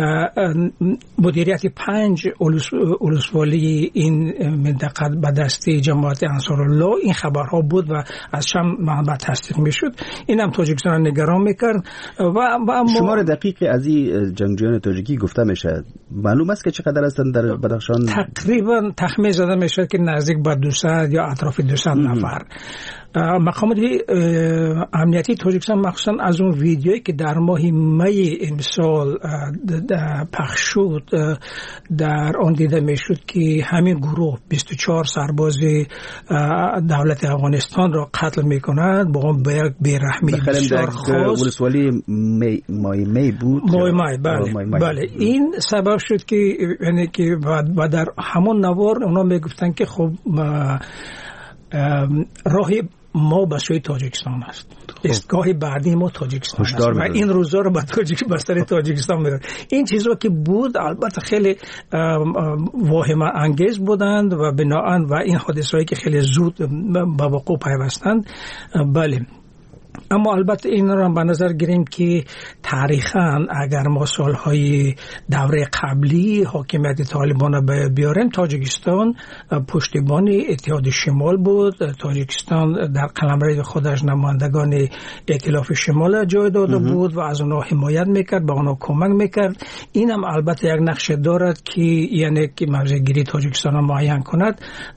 مدیریت پنج اولوسوالی این منطقه به دست جماعت انصارالله این خبرها بود و از شام منبع تصدیق میشد. این هم تاجیکستان نگران میکرد. و, و اما شمار دقیقی از این جنگجویان تاجیکی گفته میشه. معلوم است که چقدر هستند در بدخشان؟ تقریبا تخمین زده میشه که نزدیک به دویست یا اطراف دویست نفر. مقامات امنیتی تاجیکستان مخصوصا از اون ویدیویی که در ماه می امسال پخش شد در آن دیده میشد که همین گروه بیست و چهار سرباز دولت افغانستان را قتل میکنند با اون بیرحمی بسیار خاص. ولسوالی می مای می بود مای مای بله مای مای. بله این سبب شد که یعنی که و در همون نوار اونا میگفتن که خب راهی ما به سوی تاجیکستان است، ایستگاه بعدی ما تاجیکستان است و این روزا رو به تاجیک بستر تاجیکستان می‌برد. این چیزا که بود البته خیلی واهمه انگیز بودند و بناهن و این حادثه‌ای که خیلی زود به وقوع پیوستند. بله اما البته این را به نظر گیریم که تاریخاً اگر ما سالهای دوره قبلی حاکمیت طالبان را بیاریم، تاجیکستان پشتیبان اتحاد شمال بود. تاجیکستان در قلمرو خودش نمایندگان ائتلاف شمال جای داده بود و از اونها حمایت میکرد، به اونها کمک میکرد. این هم البته یک نقش دارد که یعنی که موضع‌گیری تاجیکستان را معین کند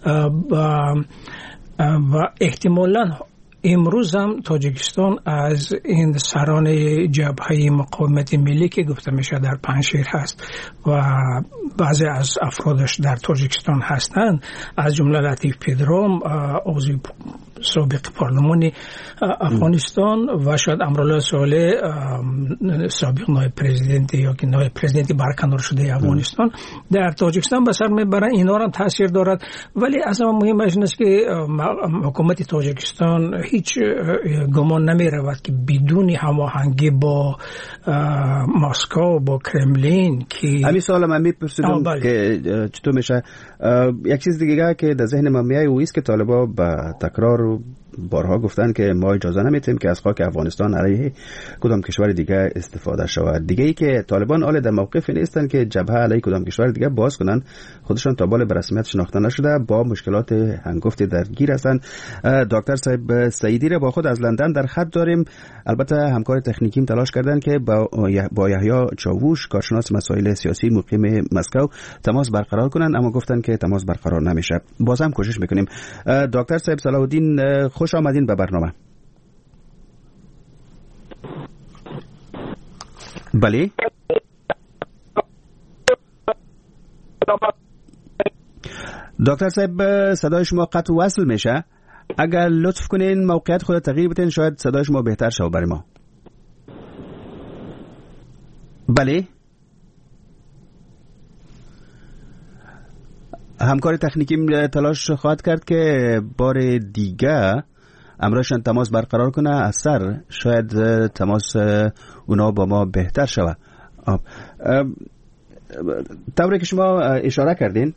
و احتمالاً امروز هم تاجیکستان از این سران جبهه مقاومت ملی که گفته میشه در پنجشیر هست و بعضی از افرادش در تاجیکستان هستند، از جمله لطیف پدرام عضو سابق پارلمان افغانستان و شاید امرالله صالح سابق نایب پرزیدنت یا که نایب پرزیدنت برکنار شده افغانستان در تاجیکستان به سر میبرن. اینا هم تاثیر دارد. ولی از همه مهمش این است که حکومت تاجیکستان هیچ گمان نمی رود که بدون هماهنگی با مسکو با کرملین که همین سوال من میپرسیدم که چطور میشه. یک چیز دیگه که در ذهن من میاد و است که طالبان با تکرار بارها گفتن که ما اجازه نمیدیم که از خاک افغانستان علیه کدام کشور دیگه استفاده شود. دیگه ای که طالبان حال در موقفی نیستن که جبهه علیه کدام کشور دیگه باز کنن، خودشان تا بال به رسمیت شناخته نشده، با مشکلات هنگفت درگیر هستند. دکتر صاحب سعیدی را با خود از لندن در خط داریم. البته همکار تکنیکیم تلاش کردن که با با یحیی چاووش کارشناس مسائل سیاسی مقیم مسکو تماس برقرار کنن، اما گفتن که تماس برقرار نمیشه. باز هم کوشش میکنیم. دکتر صاحب صلاح الدین خوش آمدین به برنامه. بله دکتر صاحب صدای شما قطع وصل میشه. اگر لطف کنین موقعیت خود تغییر بدین شاید صدای شما بهتر شود برای ما. بله همکار تکنیکی تلاش خواهد کرد که بار دیگه امرایشان تماس برقرار کنه، اثر شاید تماس اونا با ما بهتر شود. طوری که شما اشاره کردین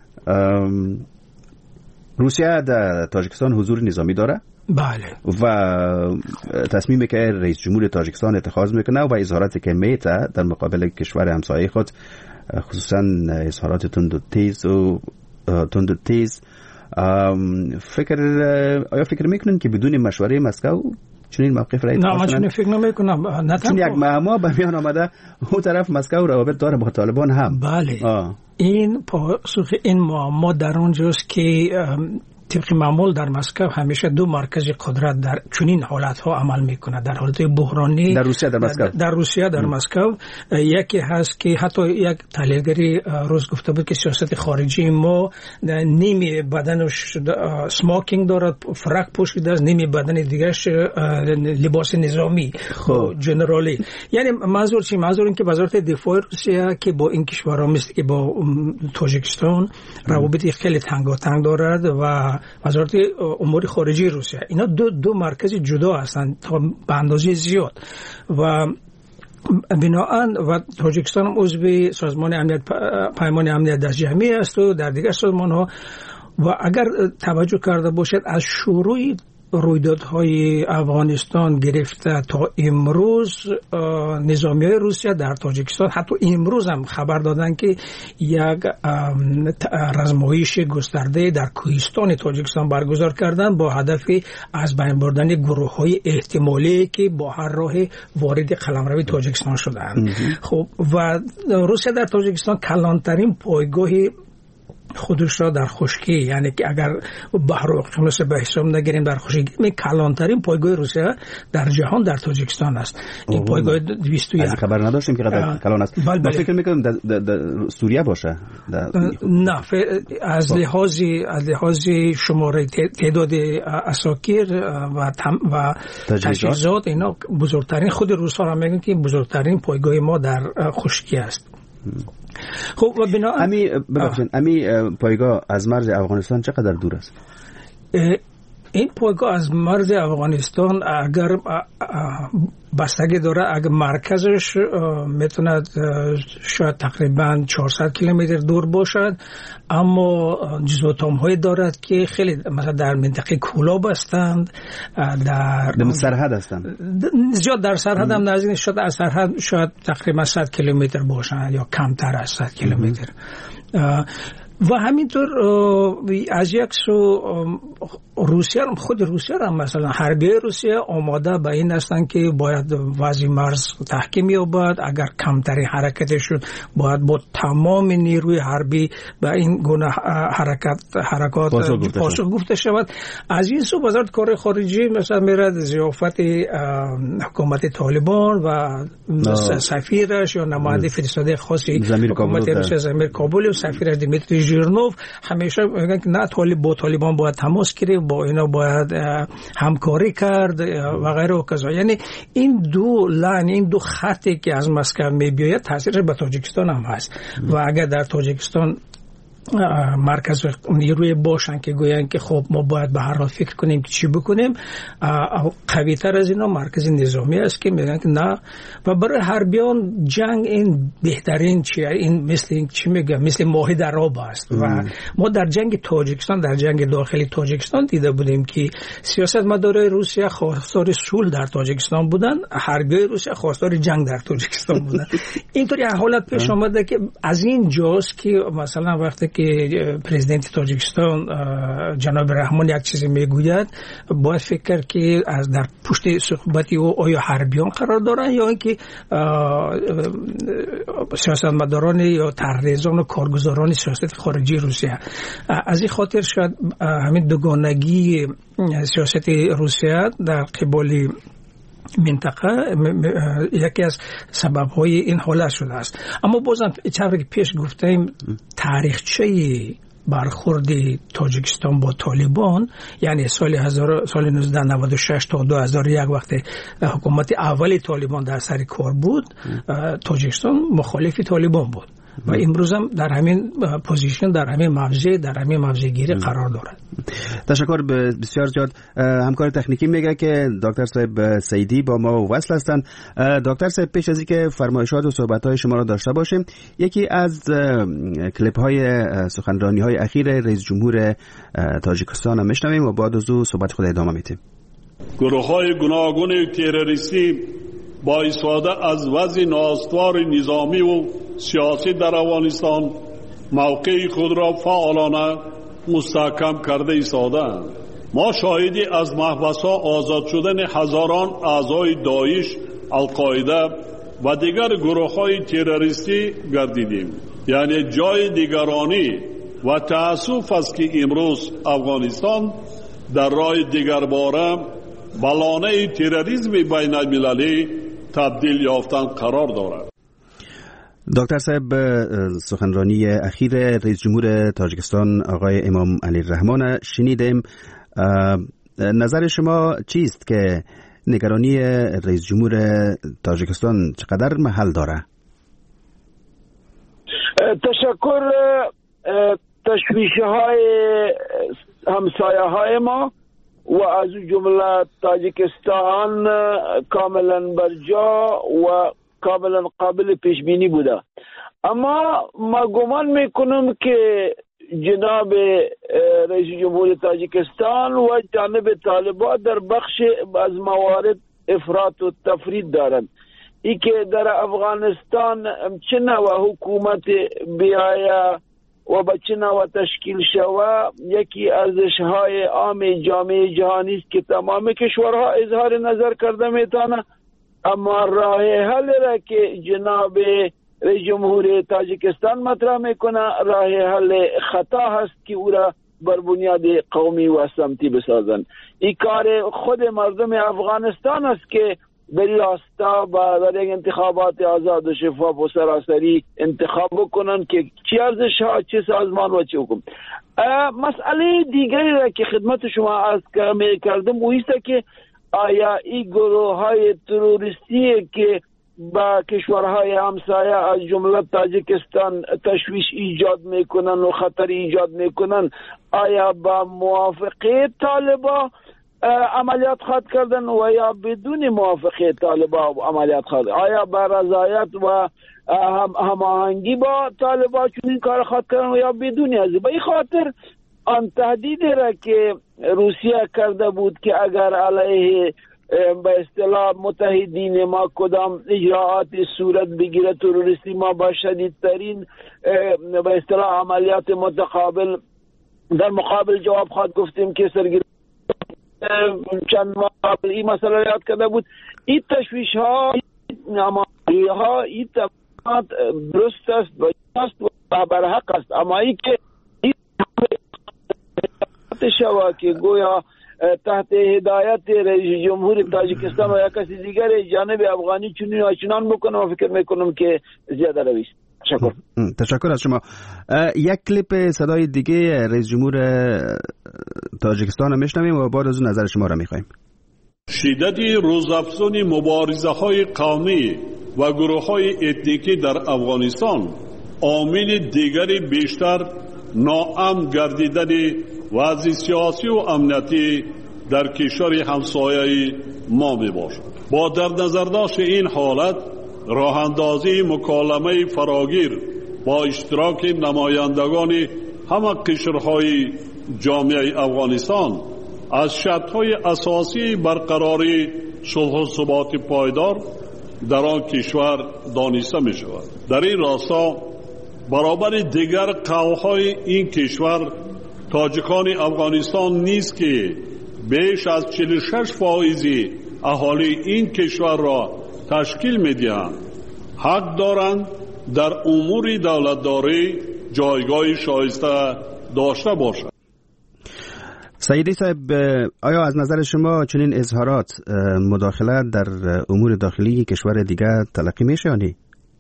روسیه در تاجیکستان حضور نظامی داره. بله. و تصمیمی که رئیس جمهور تاجیکستان اتخاذ میکنه و اظهاراتی که میته در مقابل کشور همسایه خود، خصوصا اظهارات تند و تیز و تند و تیز، فکر آیا فکر میکنن که بدون مشوره مسکو چنین موقف را اتخاذ کنن؟ نه من فکر نمیکنم. نه چون یک معما به میان آمده اون طرف مسکو روابط داره با طالبان هم. بله. آه. این پاسخ این معما در اونجاست که طبق معمول در مسکو همیشه دو مرکز قدرت در چنین حالت‌ها عمل میکنه. در حالت بحرانی در روسیه در مسکو در, در روسیه در مسکو یکی هست که حتی یک تحلیلگری روز گفته بود که سیاست خارجی ما نیمی بدنش سموکینگ دارد، فرق پوشیده است، نیمی بدن دیگهش لباس نظامی جنرالی. یعنی منظور چی؟ منظور این که وزارت دفاع روسیه که با این کشورها مثل که با تاجیکستان روابط خیلی تنگاتنگ دارد و وزارت امور خارجه روسیه، اینا دو دو مرکز جدا هستند تا به اندازه زیاد و بناهن و تاجیکستان هم عضو سازمان امنیت پیمان امنیت در جمعی است و در دیگر سازمان ها. و اگر توجه کرده باشد از شروع رویدادهای افغانستان گرفته تا امروز نظامیای روسیه در تاجیکستان حتی امروز هم خبر دادن که یک رزمایش گسترده در کوهستان تاجیکستان برگزار کردن با هدف از بین بردن گروه‌های احتمالی که با هر راه وارد قلمرو تاجیکستان شدند. خب و روسیه در تاجیکستان کلانترین پایگاه خودش را در خشکی، یعنی که اگر بحر و اقیانوس به حساب نگیریم در خشکی، می کلانترین پایگاه روسیه در جهان در تاجیکستان است. این پایگاه دویست و یک. از خبر نداشتیم که قدر کلان است. بل بل. فکر میکنم در, در, در سوریه باشه. در... نه از لحاظ از لحاظ شماره تعداد اساکیر و تم و تجهیزات اینا بزرگترین، خود روس‌ها را میگن که بزرگترین پایگاه ما در خشکی است. خب و بنا امی ببخشید امی پایگاه از مرز افغانستان چقدر دور است؟ این پایگاه از مرز افغانستان اگر بستگی داره، اگر مرکزش میتونه شاید تقریبا چهارصد کیلومتر دور باشد، اما جزوتام‌های دارد که خیلی مثلا در منطقه کولاب هستند، در در سرحد هستند، زیاد در سرحد هم نزدیک، شاید از سرحد شاید تقریبا صد کیلومتر باشند یا کمتر از صد کیلومتر. و همینطور از یک سو روسیه، خود روسیه هم مثلا حربی روسیه آماده به این هستن که باید وضع مرز تحکیم یابد، اگر کمترین حرکت شد باید با تمام نیروی حربی به این گونه حرکت حرکات پاسخ گفته شود. از این سو وزارت کار خارجی مثلا میرد ضیافت حکومت طالبان و سفیرش یا نماینده فرستاده خاصی حکومت روسیه زمیر کابل و سفیرش دیمیتری ژیرنوف همیشه میگن که نه طالب با طالبان باید تماس گرفت، با اینا باید همکاری کرد و غیره و کذا. یعنی این دو لاین، این دو خطی که از مسکو میبیاید تاثیرش به تاجیکستان هم هست و اگر در تاجیکستان مرکز نیروی باشن که گویند که خب ما باید به هر حال فکر کنیم که چی بکنیم. قوی تر از اینا مرکز نظامی است که میگن که نه. و برای حربیان جنگ این بهترین چیه، این مثل این چی میگه، مثل ماهی در آب است. و ما در جنگ تاجیکستان، در جنگ داخلی تاجیکستان دیده بودیم که سیاست مدارای روسیه خواستار صلح در تاجیکستان بودن، حربیای روسیه خواستار جنگ در تاجیکستان بودن. اینطوری حالت پیش آمده که از این جاست که مثلا وقتی که پرزیدنت تاجیکستان جناب رحمان یک چیزی میگوید، باید فکر کرد که از در پشت صحبتی او آیا حربیان قرار دارن یا اینکه سیاستمداران یا طرحریزان و کارگزاران سیاست خارجی روسیه. از این خاطر شاید همین دوگانگی سیاست روسیه در قبال منطقه یکی از سبب‌های این حالت شده است. اما بازم چطوری که پیش گفتیم تاریخچه برخورد تاجیکستان با طالبان، یعنی سال هزار سال نوزده نود و شش تا دو هزار و یک وقت حکومت اولی طالبان در سر کار بود، تاجیکستان مخالف طالبان بود و امروز هم در همین پوزیشن، در همین موضع در همین موضع گیری قرار دارد. تشکر بسیار زیاد. همکار تکنیکی میگه که دکتر صاحب سیدی با ما وصل هستند. دکتر صاحب پیش از اینکه فرمایشات و صحبت‌های شما را داشته باشیم، یکی از کلیپ‌های سخنرانی‌های اخیر رئیس جمهور تاجیکستان هم میشنویم و بعد از او صحبت خود ادامه میدیم. گروه‌های گوناگون تروریستی با استفاده از وضع نااستوار نظامی و سیاسی در افغانستان موقع خود را فعالانه مستحکم کرده ایستادند. ما شاهدی از محبس‌ها آزاد شدن هزاران اعضای داعش، القاعده و دیگر گروه‌های تروریستی گردیدیم. یعنی جای دیگرانی و تأسف است که امروز افغانستان در راه دیگرباره بلانه تروریسم بین المللی تبدیل یافتن قرار دارد. دکتر صاحب، سخنرانی اخیر رئیس جمهور تاجیکستان آقای امام علی الرحمن شنیدیم. نظر شما چیست که نگرانی رئیس جمهور تاجیکستان چقدر محل داره؟ تشکر. تشویش های همسایه های ما و از جمله تاجیکستان کاملا برجا و کاملا قابل پیش بینی بوده. اما ما گمان میکنم که جناب رئیس جمهور تاجیکستان و جانب طالبان در بخش از موارد افراط و تفرید دارند. ای که در افغانستان چه نوع حکومت بیاید و به چه نوع تشکیل شود یکی ارزش‌های عام جامعه جهانی است که تمام کشورها اظهار نظر کرده میتونه. اما راه حل را که جناب رئیس جمهور تاجیکستان مطرح میکنه راه حل خطا هست که او را بر بنیاد قومی و سمتی بسازن. این کار خود مردم افغانستان است که بری راستا با در یک انتخابات آزاد و شفاف و سراسری انتخاب بکنن که چی ارزش ها، چه سازمان و چه حکم. مسئله دیگری را که خدمت شما عرض کردم او است که آیا این گروه های تروریستی که با کشورهای همسایه از جمله تاجیکستان تشویش ایجاد میکنن و خطر ایجاد میکنن، آیا با موافقه طالبان عملیات خواهد کردن و یا بدون موافقه طالبان عملیات خواهد؟ آیا با رضایت و هماهنگی با طالبان چون این کار خواهد کردن و یا بدون از؟ به این خاطر آن تهدید را که روسیه کرده بود که اگر علیه به اصطلاح متحدین ما کدام اجراعات صورت بگیره تروریستی، ما با شدیدترین به اصطلاح عملیات متقابل در مقابل جواب خواهد گفتیم که سرگیری چند ماه قبل این مسئله یاد کرده بود. این تشویش ها نمایی ها این تمامات درست است و است و برحق است. اما این که این شوا که گویا تحت هدایت رئیس جمهور تاجیکستان و یا کسی دیگر جانب افغانی چنین و چنان بکنم و فکر میکنم که زیاده رویست. تشکر. تشکر از شما. یک کلیپ صدای دیگه رئیس جمهور تاجیکستان رو میشنویم و بعد از اون نظر شما رو میخوایم. شدت روزافزون مبارزه های قومی و گروه های اتنیکی در افغانستان عامل دیگری بیشتر ناامن گردیدن وضع سیاسی و امنیتی در کشور همسایه ما می باشد. با در نظر داشت این حالت، راه اندازی مکالمه فراگیر با اشتراک نمایندگان همه قشرهای جامعه افغانستان از شرطهای اساسی برقراری صلح و ثبات پایدار در آن کشور دانسته می شود. در این راستا برابر دیگر قوم‌های این کشور، تاجکان افغانستان نیز که بیش از چهل و شش فیصد اهالی این کشور را تشکیل می‌دهند، حق دارند در امور دولتداری جایگاه شایسته داشته باشند. سیدی صاحب، آیا از نظر شما چنین اظهارات مداخله در امور داخلی کشور دیگر تلقی میشه یا نه؟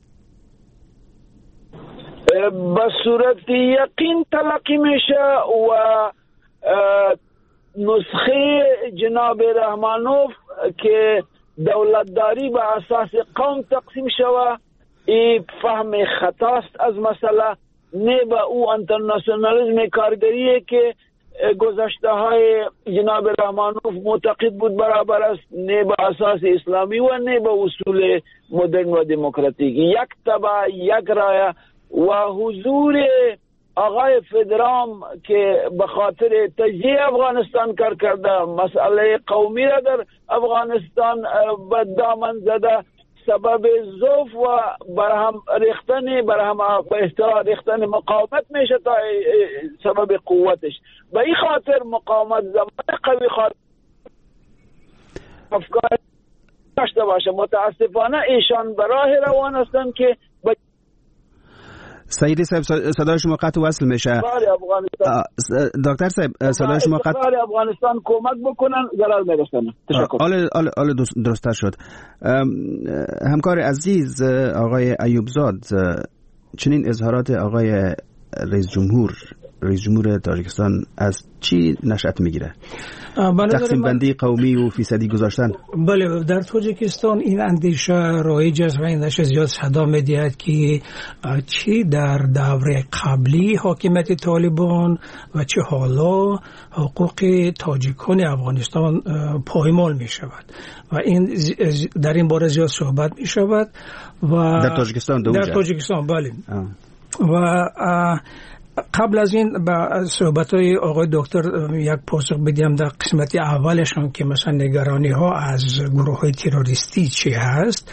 به صورت یقین تلقی میشه و نسخه جناب رحمانوف که دولتداری به اساس قوم تقسیم شود، این فهم خطاست از مسئله. نه به او انترناسیونالیسم کارگریه که گذشته های جناب رحمانوف معتقد بود برابر است، نه به اساس اسلامی و نه به اصول مدرن و دموکراتیک. یک تبع، یک رایه و حضور آقای فدرام که به خاطر تجزیه افغانستان کار کرده، مسئله قومی را در افغانستان به دامن زده، سبب ضعف و برهم ریختن برهم به اصطلاح ریختن مقاومت میشه تا سبب قوتش. به این خاطر مقاومت زمان قوی خاطر افکار داشته باشه. متاسفانه ایشان به راه روان هستند که سیدی صاحب صدای شما قطع وصل میشه. دکتر صاحب صدای شما قطع افغانستان کمک بکنن ضرر میرسونه. تشکر. آله آله آله درست شد. همکار عزیز آقای ایوبزاد، چنین اظهارات آقای رئیس جمهور رئیس جمهور تاجیکستان از چی نشأت میگیره؟ تقسیم بندی قومی و فیصدی گذاشتن. بله، در تاجیکستان این اندیشه رایج است و این اندیشه زیاد صدا می‌دهد که چی در دوره قبلی حاکمیت طالبان و چه حالا حقوق تاجیکان افغانستان پایمال می شود و این در این باره زیاد صحبت می شود و در تاجیکستان در تاجیکستان بله آه. و قبل از این با صحبت‌های آقای دکتر یک پاسخ بدیم در قسمت اولشون که مثلا نگرانی ها از گروه های تروریستی چی هست.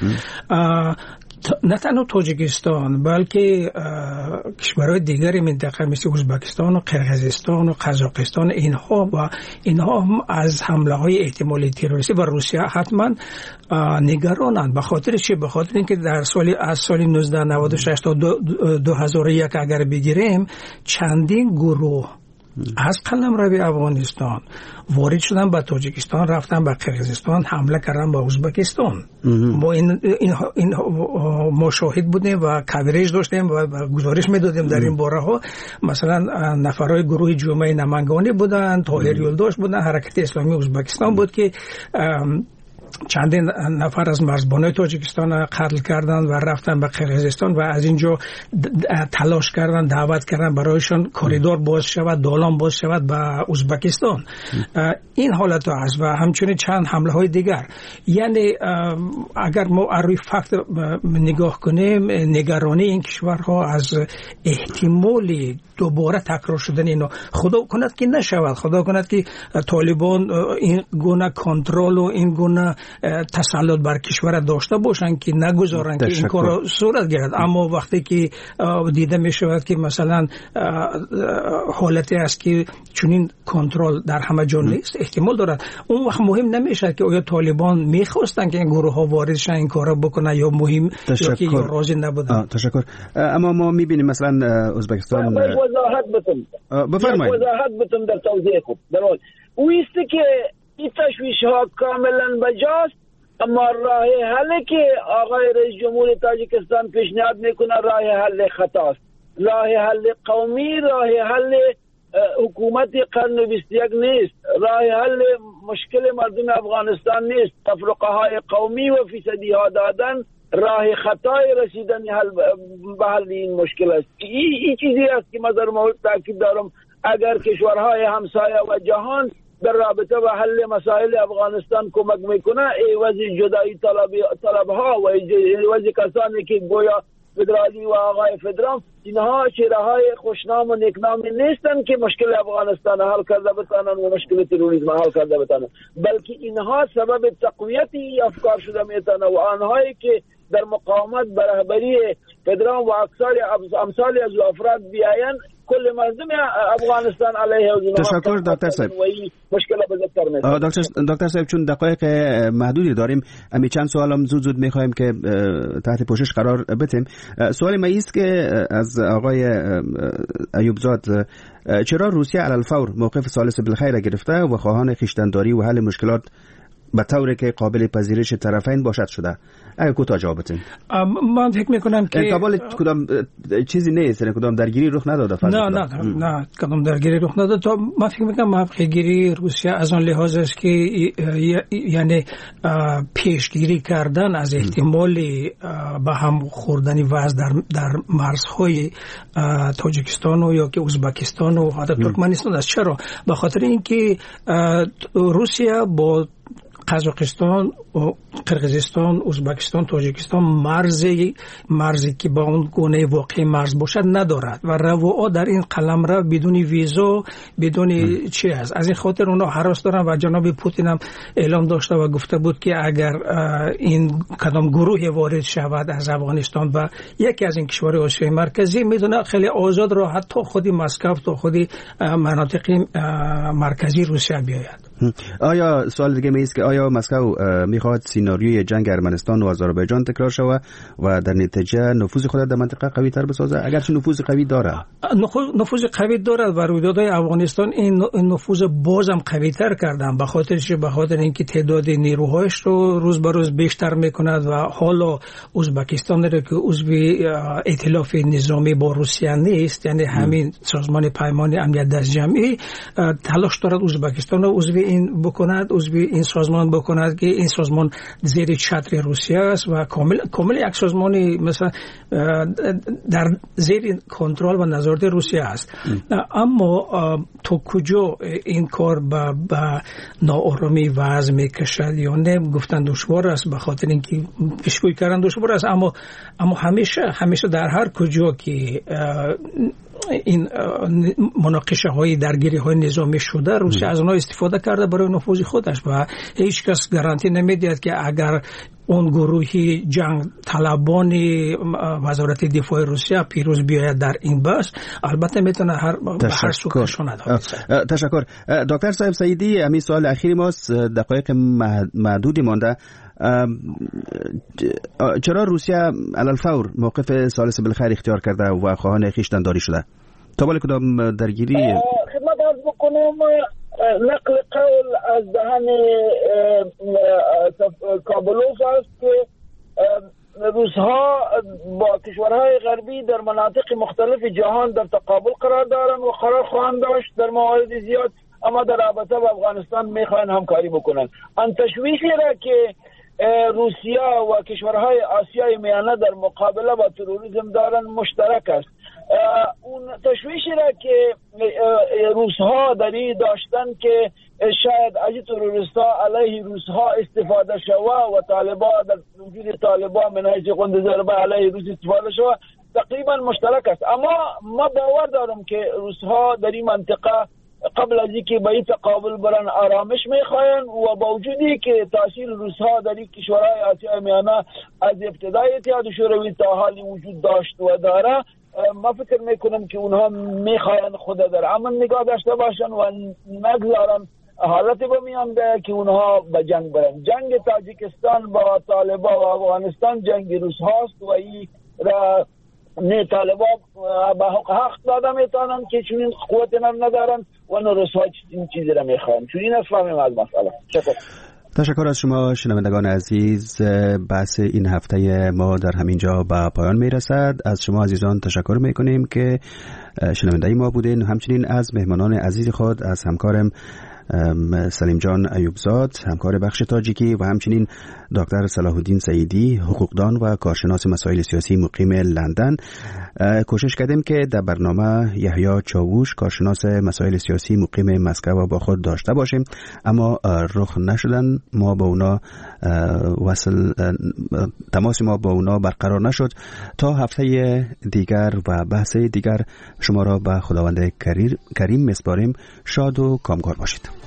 نه تنها تاجیکستان بلکه کشورهای دیگری منطقه مثل ازبکستان و قرقیزستان و قزاقستان، اینها و اینها هم از حمله های احتمالی تروریستی و روسیه حتما نگرانند. به خاطر چی؟ به خاطر اینکه در سال از سال نوزده نود و شش تا دو هزار و یک اگر بگیریم چندین گروه از قلمرو افغانستان وارد شدن به تاجیکستان، رفتن به قرقیزستان، حمله کردن به ازبکستان. ما این این, این ما شاهد بودیم و کوریج داشتیم و گزارش میدادیم در این باره ها. مثلا نفرای گروه جمعه نمنگانی بودن، طاهر یلداش بودن، حرکت اسلامی ازبکستان بود که چندین نفر از مرزبانای تاجیکستان قتل کردند و رفتن به قرقیزستان و از اینجا تلاش کردند، دعوت کردند برایشان کاریدور باز شود، دالان باز شود به ازبکستان. این حالت هست و همچنین چند حمله های دیگر. یعنی اگر ما روی فکت نگاه کنیم، نگرانی این کشورها از احتمالی دوباره تکرار شدن اینا، خدا کند که نشود، خدا کند که طالبان این گونه کنترل و این گونه تسلط بر کشور داشته باشند که نگذارن که این کار صورت گیرد. اما وقتی که دیده می شود که مثلا حالتی است که چنین کنترل در همه جا نیست، احتمال دارد، اون وقت مهم نمیشه که آیا طالبان میخواستن که این گروه ها وارد شن این کارا بکنن یا مهم یا که راضی نبودن. تشکر. اما ما میبینیم مثلا ازبکستان وضاحت بتم بفرمایید. وضاحت بتم در توضیح خوب درول اویست که این تشویش ها کاملا بجاست، اما راه حلی که آقای رئیس جمهور تاجیکستان پیشنهاد میکنه راه حل خطاست. راه حل قومی، راه حل حکومت قرن بیست و یک نیست، راه حل مشکل مردم افغانستان نیست. تفرقه های قومی و فیصدی ها دادن راه خطای رسیدن به حل این مشکل است. این ای چیزی است که من در مورد تاکید دارم، اگر کشورهای همسایه و جهان در رابطه با حل مسائل افغانستان کمک میکنه، عوض جدایی طلب ها و عوض کسانی که گویا فدرالی و آقای فدرام، اینها چهره‌های خوشنام و نیکنامی نیستند که مشکل افغانستان حل کرده بتانند و مشکل تروریسم حل کرده بتانند، بلکه اینها سبب تقویت افکار شده میتونه و آنهایی که در مقاومت به رهبری فدرام و اکثر امثال از افراد بیاین، کل مردم افغانستان علیه و تشکر دکتر صاحب. مشکل بزرگتر میشه. دکتر دکتر صاحب، چون دقایق محدودی داریم، امی چند سوالم زود زود میخوایم که تحت پوشش قرار بدیم. سوال ما است که از آقای ایوب زاد، چرا روسیه علی الفور موقف ثالث بالخیر گرفته و خواهان خویشتن‌داری و حل مشکلات به طوری که قابل پذیرش طرفین باشد شده؟ اگه کوتاه جواب بدین. من فکر میکنم که قابل کدام چیزی نیست، کدام درگیری رخ نداده. نه نه نه کدام درگیری رخ نداده. تو من فکر میکنم موقعگیری روسیه از آن لحاظ است که یعنی پیشگیری کردن از احتمال به هم خوردن وضع در در مرزهای تاجیکستان و یا که ازبکستان و حتی ترکمنستان است. چرا؟ به خاطر اینکه روسیه با قزاقستان و قرقیزستان، ازبکستان، تاجیکستان مرزی مرزی که با اون گونه واقعی مرز باشد ندارد و رواها در این قلمرو بدون ویزا بدون چی است. از این خاطر اونا هراس دارن و جناب پوتین هم اعلام داشته و گفته بود که اگر این کدام گروه وارد شود از افغانستان و یکی از این کشورهای آسیای مرکزی، میدونه خیلی آزاد راحت تا خودی مسکو تا خودی مناطق مرکزی روسیه بیاید. آیا سوال دیگه میست که آیا مسکو میخواد سیناریوی جنگ ارمنستان و آذربایجان تکرار شود و در نتیجه نفوذ خود در منطقه قوی تر بسازه؟ اگرچه نفوذ قوی داره، نفوذ قوی دارد و رویدادهای افغانستان این نفوذ بازم قوی تر کردن، به خاطرش به خاطر اینکه تعداد نیروهایش رو روز به روز بیشتر میکند و حالا ازبکستان رو که عضو ائتلاف نظامی با روسیه نیست، یعنی همین سازمان پیمان امنیت دست جمعی، تلاش دارد ازبکستان رو عضو این بکند، عضو این سازمان بکند که این سازمان زیر چتر روسیه است و کامل کامل یک سازمانی مثلا در زیر کنترل و نظارت روسیه است. اما تو کجا این کار به ناآرامی وضع میکشد یا نه، گفتن دشوار است، به خاطر اینکه پیشگویی کردن دشوار است، اما اما همیشه همیشه در هر کجا که این مناقشه های درگیری های نظامی شده، روسیه از اونها استفاده کرده برای نفوذ خودش و هیچ کس گارانتی نمیدهد که اگر اون گروهی جنگ طلبان وزارت دفاع روسیه پیروز بیاید در این بحث، البته میتونه هر هر سو کشاند. تشکر دکتر صاحب سعیدی. همین سوال اخیر ماست، دقایق محدودی مانده. چرا روسیه علی الفور موقف ثالث بالخیر اختیار کرده و خواهان خویشتن‌داری شده؟ تا بالا کدام درگیری خدمت عرض بکنم؟ نقل قول از دهن کابلوف است که روس‌ها با کشورهای غربی در مناطق مختلف جهان در تقابل قرار دارند و قرار خواهند داشت در موارد زیاد، اما در رابطه با افغانستان میخواهند همکاری بکنند. آن تشویشی را که روسیه و کشورهای آسیای میانه در مقابله با تروریسم دارند مشترک است. اون تشویشی را که روس‌ها داری داشتن که شاید از تروریست‌ها علیه روس‌ها استفاده شود و طالبان در وجود طالبان من حیث قند ضربه علیه روس استفاده شود تقریبا مشترک است. اما ما باور دارم که روس‌ها در این منطقه قبل از اینکه به این تقابل برن آرامش میخواین و با وجودی که تاثیر روس‌ها در این کشورهای آسیای میانه از ابتدای اتحاد شوروی تا حالی وجود داشت و داره، ما فکر میکنم که اونها میخواین خود در امن نگاه داشته باشن و نگذارن حالت بمیان ده که اونها به جنگ برن. جنگ تاجیکستان با طالبان و افغانستان جنگ روس هاست و این را نه طالبان به حق داده میتونن که چون این قوت ندارن و نه روس ها این چیزی را میخواین، چون این افهمیم از مسئله. شکر. تشکر از شما شنوندگان عزیز. بحث این هفته ما در همین جا به پایان می رسد. از شما عزیزان تشکر می کنیم که شنونده ما بودین، همچنین از مهمانان عزیز خود، از همکارم سلیم جان ایوبزاد همکار بخش تاجیکی و همچنین دکتر صلاح الدین سعیدی حقوقدان و کارشناس مسائل سیاسی مقیم لندن. کوشش کردیم که در برنامه یحیی چاووش کارشناس مسائل سیاسی مقیم مسکو و با خود داشته باشیم، اما رخ نشدن. ما با اونا وصل تماس ما با اونا برقرار نشد. تا هفته دیگر و بحث دیگر شما را به خداوند کریم میسپاریم. شاد و کامگار باشید.